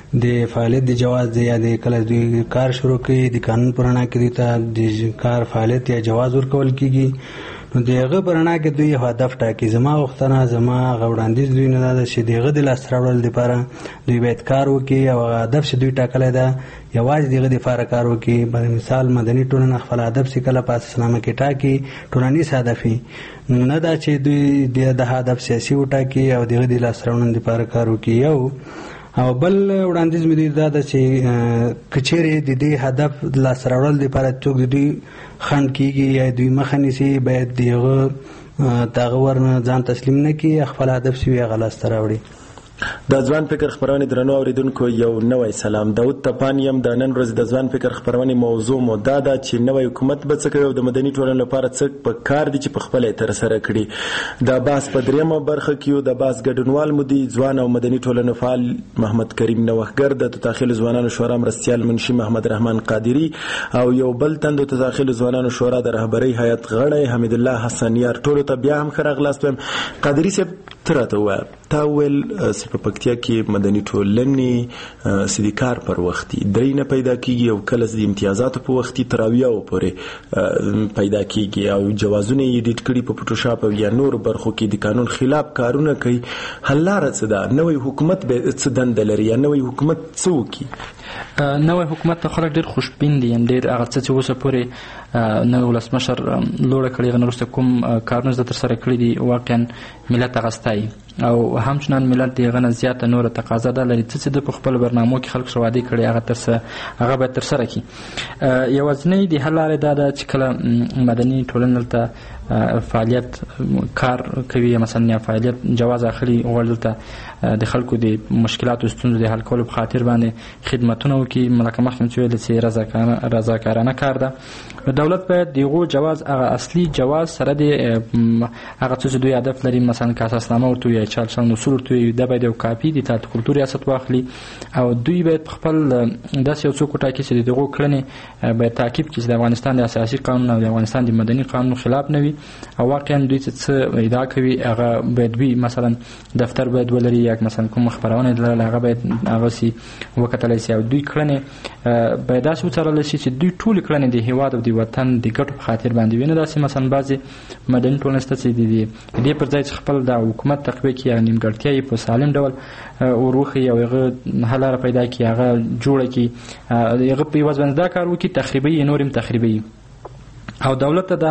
[SPEAKER 7] د فعالیت د جواز دی یا د کله دوی کار شروع کوي د قانون په رڼا کې دوی ته د کار فعالیت یا جواز ورکول کیږي نو دغه په رڼا کې دوی هدف ټاکي. زما غوښتنه زما غوړاندیز دوی نه ده چې دغه د لاس راوړل لپاره دوی باید کار وکړي او هدف چې دوی ټاکلی ده یوازې دغه دپاره کار وکړي. بل مثال مدني ټولنه خپل هدف چې کله په اساسنامه کې ټاکي ټولنیز هدف نه دا چې دوی د هدف سیاسي وټاکي او دغه د لاس راوړل لپاره کار وکړي. یو او بل وړاندیز مې دا ده چې کچېرې د دې هدف لاس راوړل لپاره څوک د دوی خنډ کیږي یا دوی مخه نیسي باید دغه دغه ورنه ځان تسلیم نه کړي، خپل هدف چې وي هغه لاسته راوړي.
[SPEAKER 4] د ځوان فکر خبرونه درنو اوریدونکو یو نوی سلام. داود تپان یم. د نن ورځ د ځوان فکر خبرونه موضوع مو دا ده چې نوی حکومت به څه کوي او د مدني ټولنې لپاره څه په کار دي چې په خپل تر سره کړي. د باس په دریمه برخه کې د باس ګډونوال مدي ځوان او مدني ټولنې فعال محمد کریم نوښتګر، د تداخل ځوانانو شورا مرستيال منشي محمد رحمان قادری او یو بل تند د تداخل ځوانانو شورا د رهبری هیئت غړی حمید الله حسن یار. ټولو ته بیا هم خراغلاست ویم. قادری صاحب ترته و تاول په پکتیا کې مدني ټولنې سدي کار پر وختي درې نه پیدا کیږي او کله د امتیازاتو په وختي تراویو پورې پیدا کیږي او جوازونه یې ډیټ کړي په فوټوشاپ او یا نور برخو کې د قانون خلاف کارونه کوي. حل لاره څه ده؟ نوې حکومت به څه دنده لري یا نوې حکومت څه وکړي؟
[SPEAKER 6] نوې حکومت ته خلک ډېر خوشبین دي، ډېر هغه څه چې اوسه پورې نوی ولسمشر لوړه کړې هغه نه وروسته کوم کارونه زده ترسره کړي دي واقعا ملت هغه ستایي او همچنان ملت د هغه نه زیاته نوره تقاضا ده لري څه چې د په خپلو برنامو کې خلکو سره وعدې کړي هغه ترسره هغه باید ترسره کړي. یوازینۍ د حل لارې دا ده چې کله مدني ټولنه دلته فعالیت کار کوي مثلا یا فعالیت جواز اخلي غواړي دلته د خلکو د مشکلاتو ستونزو د حل کولو په خاطر باندې خدمتونه وکړي. ملکه مخکې چې ویل چې رضاکارانه رضاکارانه کار ده. دولت باید دغه جواز هغه اصلي جواز سره د هغه څه چې دوی هدف لري مثلا که اساسنامه ورته وي چال شان اصول ورته وي دا باید یو کاپي د اطلاعات کلتور ریاست واخلي او دوی باید خپل داسې یو څوک وټاکي چې دغه کړنې باید تعقیب کړي چې د افغانستان د اساسي قانون او د افغانستان د مدني قانون خلاف نه وي او واقعا دوی څه ادعا کوي هغه باید وي. مثلا دفتر باید ولري یا مثلا کوم خبرونه لري هغه باید هغه سي وکټلای شي او دوی کړنې باید داسې وڅارل شي چې دوی ټول کړنې د هیواد او د وطن د ګټو په خاطر باندې ویني. داسې مثلا بعضې مدني ټولنې شته چې د دې پر ځای چې خپل د حکومت تقویه کړي یا نیمګړتیا یې په سالم ډول وروښيي او هغه حل لاره پیدا کړي هغه جوړه کړي هغه په یوازې باندې دا کار وکړي تخریبوي یې نور هم تخریبوي. او دولت ته دا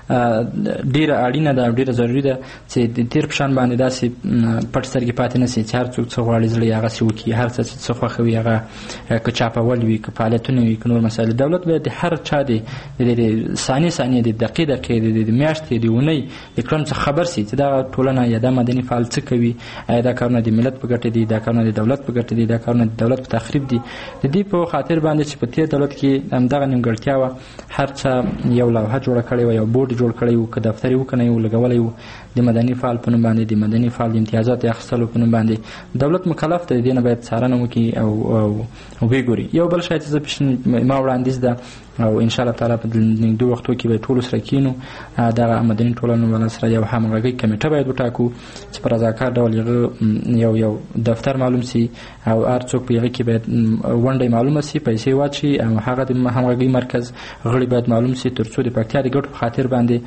[SPEAKER 6] ډیره اړینه ده ډیره ضروري ده چې د تیر په شان باندې داسې پټ سترګې پاتې نه شي چې هر څوک څه غواړي زړه یې هغسې وکړي، هر څه څه خوښوي هغه که چاپول وي که فعالیتونه وي که نور مسایل. دولت باید د هر چا د ثانیې ثانیې د دقیقې دقیقې د میاشتې د اونۍ د کړنو څخه خبر شي چې دا ټولنه یا دا مدني فعال څه کوي، آیا دا کارونه د ملت په ګټه دي، دا کارونه د دولت په ګټه دي، دا کارونه د دولت په تخریب دي. د دې په خاطر باندې چې په تیر دولت کې همدغه نیمګړتیا وه هر چا یو لوحه جوړه کړې وه یو بورډ جوړ کړی و که دفتر یې وکنه یې لګولی و د مدني فعال په نوم باندې د مدني فعال د امتیازات اخیستلو په نوم باندې دولت مکلف دی د دې نه باید څارنه وکړي او ویې ګوري. یو بل شی چې زه ما وړاندیز ده او ان شاء الله تعالی په نږدې وختو کې به ټول سره کینو دغه مدني ټولنو سره یو همغږي کمیټه باید وټاکو چې په رضاکار ډول یو یو دفتر معلوم سي او هر څوک په هغه کې باید ونډه معلومه سي، پیسې واچي او هغه د همغږي مرکز غړي باید معلوم سي ترڅو د پکتیا د ګټو خاطر باندې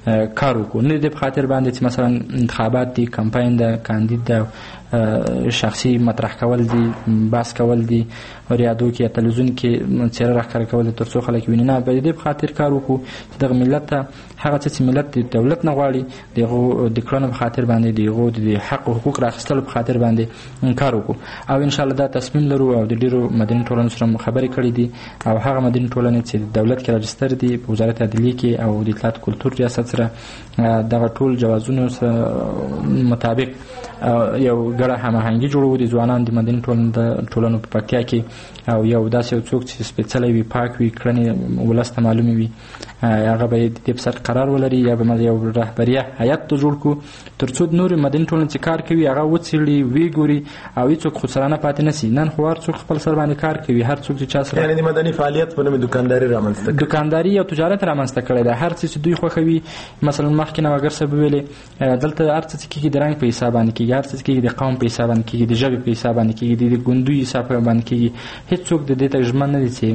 [SPEAKER 6] کار وکړو. نه د خاطر باندې چې مثلا انتخابات دي، کمپاین ده، کاندید ده، شخصي مطرح کول دي، بحث کول دي، ریادو کې تلویزیون کې چیرې راخره کول تر څو خلک ویني. نه به دې خاطر کار وکړو چې د ملت ته هغه څه چې ملت د دولت نه غواړي دغه د کړنو په خاطر باندې دغه د حق او حقوق راخستلو په خاطر باندې کار وکړو. او ان شاء الله دا تصمیم لرو او د ډیرو مدني ټولنو سره خبرې کړې دي او هغه مدني ټولنې چې د دولت کې راجستر دي په وزارت عدلیه کې او د اطلاعات کلتور ریاست سره دغه ټول جوازونو مطابق یو ګډه هماهنګي جوړو دي ځوانان د مدني ټولنو په پکتیا کې او یو داسې یو څوک چې سپېڅلی وي، پاک وي، کړنې ولس ته معلومې وي، هغه به د دې په سر قرار ولري یا به یو رهبریه هیئت ته جوړ کړو تر څو د نورې مدني ټولنې چې کار کوي هغه وڅېړي، ویې ګوري او هېڅوک خودسرانه پاتې نه سي. نن خو هر څوک خپل سر باندې کار کوي، هر څوک چې چا سره
[SPEAKER 4] یعنې د مدني فعالیت په نوم دوکانداري رامنځته کړې،
[SPEAKER 6] دوکانداري او تجارت رامنځته کړی ده. هر څه چې دوی خوښوي، مثلا مخکې نوګر صاحب ویلې دلته هر څه چې کېږي د رنګ په حساب باندې کېږي، هر څه چې کېږي د قوم په حساب باندې کېږي، د ژبې په حساب باندې کېږي، د ګوندونو حساب باندې کېږي. هېڅوک د دې ته ژمن نه دي چې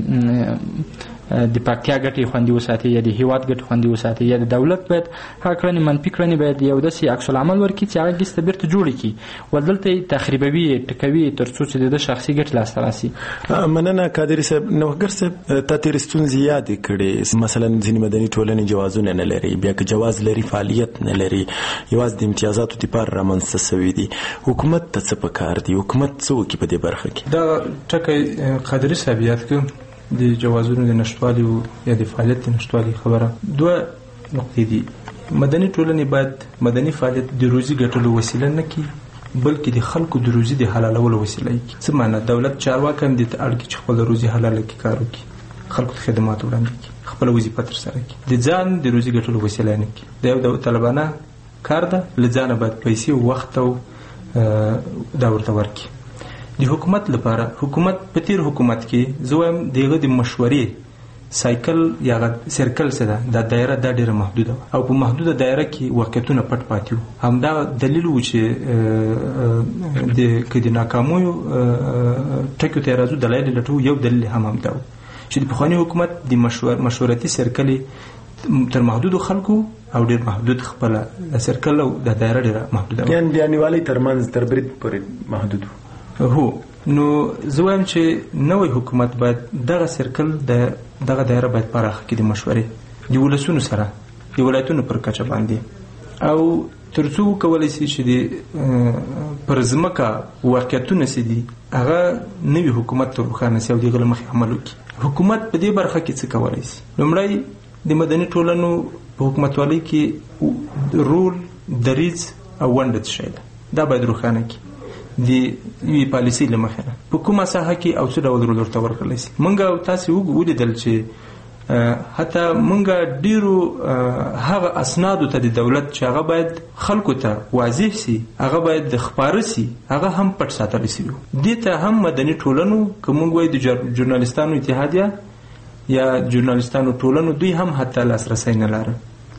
[SPEAKER 6] د پکتیا ګټې خوندي وساتي یا د هیواد ګټې خوندي وساتي یا د دولت باید هغه کړنې منفي کړنې باید یو داسې عکس العمل ورکړي چې هغه ګیسته بیرته جوړې کړي ودلته یې تخریبوي، ټکوي تر څو چې د شخصي ګټې لاسته راسي.
[SPEAKER 4] مننه قادري صاحب. نوښتګر صاحب تا تېرې ستونزې یادې کړې، مثلا ځینې مدني ټولنې جوازونه نه لري، بیا که جواز لري فعالیت نه لري، یوازې د امتیازاتو دپاره رامنځته سوي دي. حکومت ته څه پکار دي؟ حکومت څه وکړي په دې برخه کې؟
[SPEAKER 5] دا ټکی قادري صاحب یاد کړ د جوازونو د نشټوالي یا د فعالیت د نشټوالي خبره. دوه نقطې دي. مدني ټولنې باید مدني فعالیت د روزي ګټلو وسیله نه کړي بلکې د خلکو د روزي د حلالولو وسیله یې کړي. څه معنی؟ دولت چارواکي هم دې ته اړ کړي چې خپله روزي حلاله کړي، کار وکړي، خلکو ته خدمات وړاندې کړي، خپله وظیفه ترسره کړي، د ځان د روزي ګټلو وسیله نه کړي. دا یو طالبانه کار ده، له ځانه باید پیسې، وخت او دا ورته ورکړي. د حکومت لپاره حکومت په تیر حکومت کې زه وایم دغه د مشورې سایکل یا سرکل څه ده، دا دایره دا ډیره محدوده او په محدوده دایره کې واقعیتونه پټ پاتې وو. همدا دلیل و چې د کې د ناکامیو ټکو ته راځو دلایل لټو. یو دلیل هم همدا و چې د پخواني حکومت د مشور مشورتي سرکل تر محدودو خلکو او ډیر محدود خپل سرکل او د دایره ډیره محدوده،
[SPEAKER 4] یعنی د انیوالي ترمنځ تر برید پورې محدود
[SPEAKER 5] هو. نو زه وایم چې نوی حکومت باید دغه سرکل د دغه دایره باید پراخه کړي د مشورې د ولسونو سره، د ولایتونو پر کچه باندې، او تر څو وکولی شي چې د پر ځمکه واقعیتونه څه دي هغه نوي حکومت ته روښانه شي او د هغه له مخې عمل وکړي. حکومت په دې برخه کې څه کولی شي؟ لومړی د مدني ټولنو په حکومتوالۍ کې رول، دریځ او ونډه څه شی ده، دا باید روښانه کړي د یوې پالیسۍ له مخې نه په کومه ساحه کې او څه ډول رول ورته ورکړلی شي. موږ او تاسې ولیدل چې حتی موږ ډیرو هغه اسنادو ته د دولت چې هغه باید خلکو ته واضح سي، هغه باید خپاره سي، هغه هم پټ ساتلی شوي. دې ته هم مدني ټولنو که موږ وایو د ژورنالستانو اتحادیه یا ژورنالستانو ټولنو دوی هم حتی لاسرسی نه لاره.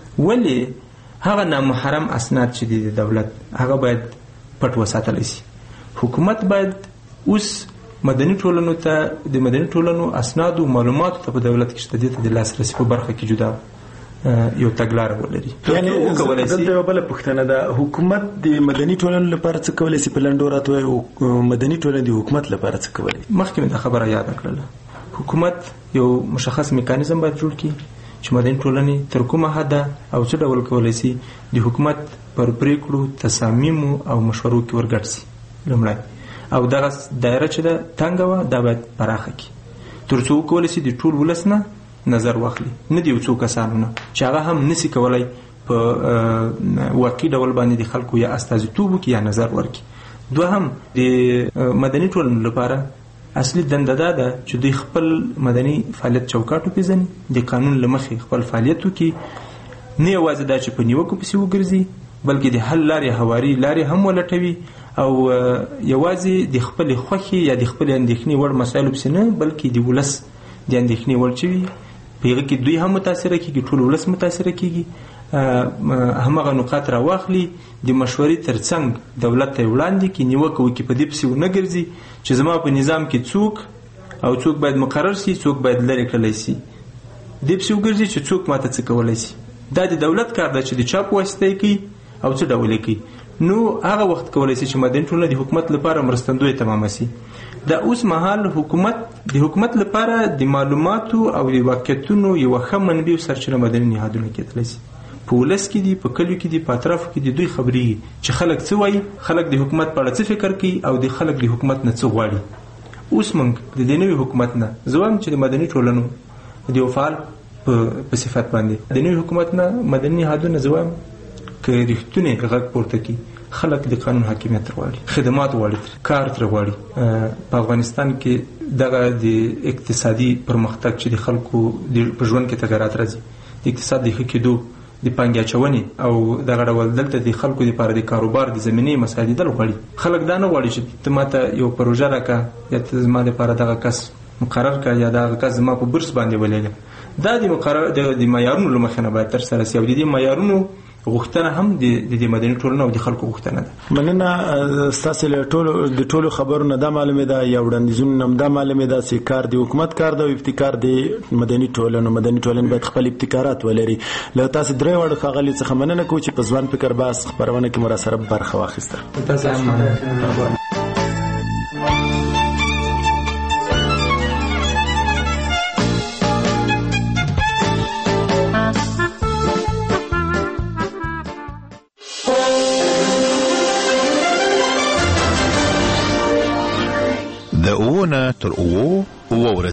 [SPEAKER 5] ولې هغه نامحرم اسناد چې دي د دولت هغه باید پټ وساتلی شي. حکومت باید اوس مدني ټولنو ته د مدني ټولنو اسناد او معلومات ته په دولت کې شته دي ته د لاسرسي په برخه کې جدا یو تګلاره ولري.
[SPEAKER 4] یعنی دلته یو بل پوښتنه ده، حکومت د مدني ټولنو لپاره څه کولی شي؟ په لنډو راتوي مدني ټولنې د حکومت لپاره څه کولی؟
[SPEAKER 5] مخکې مې دا خبره یاد کړله، حکومت یو مشخص میکانیزم باید جوړ کړي چې مدني ټولنې تر کومه حده او څه ډول کولی شي د حکومت پر پریکړو، تصامیمو او مشورو کې ورګډ شي لومړی، او دغه دایره چې ده تنګه وه دا باید پراخه کړي تر څو وکولی شي د ټول ولس نه نظر واخلي، نه د یو څو کسانو نه چې هغه هم نسي کولی په واقعي ډول باندې د خلکو یا استازیتوب وکړي یا نظر ورکړي. دوهم د مدني ټولنو لپاره اصلي دنده دا ده چې دوی خپل مدني فعالیت چوکاټ وپېژني، د قانون له مخې خپل فعالیت وکړي، نه یوازې دا چې په نیوکو پسې وګرځي بلکې د حل لارې هواري لارې هم ولټوي او یوازې د خپل خوښي یا د خپل اندېښنې وړ مسایلو پسې نه بلکې د ولس د اندېښنې وړ چې وي په هغه کې دوی هم متاثره کېږي، ټول ولس متاثره کېږي، همغه نقاط راواخلي، د مشورې تر څنګ دولت ته وړاندې کړي، نیوکه وکړي، په دې پسې ونه ګرځي چې زما په نظام کې څوک او څوک باید مقرر شي، څوک باید لرې کړلی شي، دې پسې وګرځي چې څوک ماته څه کولی شي. دا د دولت کار دی چې د چا په واسطه کوي او څه ډول کوي. نو هغه وخت کولای شي چې مدني ټولنه د حکومت لپاره مرستندوی تمام شي. دا اوس مهال حکومت د حکومت لپاره د معلوماتو او د واقعیتونو یو ښه منبع او سرچینه مدني نهادونه کېدلی شي. په ولس کې دي، په کلیو کې دي، په اطرافو کې دي، دوی خبري چې خلک څه وایي، خلک د حکومت په اړه څه فکر کوي او د خلک د حکومت نه څه غواړي. اوس موږ د دې نوي حکومت نه زوام چې د مدني ټولنو د یو فعال په صفت باندې د نوي حکومت نه مدني نهادونه زوام که رښتونی غږ پورته کړي، خلک د قانون حاکمیت غواړي، خدمات غواړي، کار تر غواړي. په افغانستان کې دغه د اقتصادي پرمختګ چې د خلکو په ژوند کې تغیرات راځي، د اقتصاد د ښه کېدو، د پانګې اچونې او دغه ډول دلته د خلکو لپاره د کاروبار د زمینې مسایل دل غواړي. خلک دا نه غواړي چې ته ماته یو پروژه راکړه یا ته زما لپاره دغه کس مقرر کړه یا دغه کس زما په برس باندې ولېږه. دا د مقرر د معیارونو له مخې نه باید ترسره شي او د دې معیارونو غوښتنه هم د د مدني ټولنې او د خلکو غوښتنه ده.
[SPEAKER 4] مننه ستاسو له ټولو د ټولو خبرونو دا معلومه ده یا وړاندیزونه هم دا معلومه ده چې کار د حکومت کار ده او ابتکار د مدني ټولنو مدني ټولنې باید خپل ابتکارات ولري. له تاسو درې وړ خغلی څخه مننه کوم چې په ځوان فکر باس خبرونه کې مراسره برخه واخیسته.
[SPEAKER 5] تاسو هم
[SPEAKER 8] د اوونه تر اوو اوو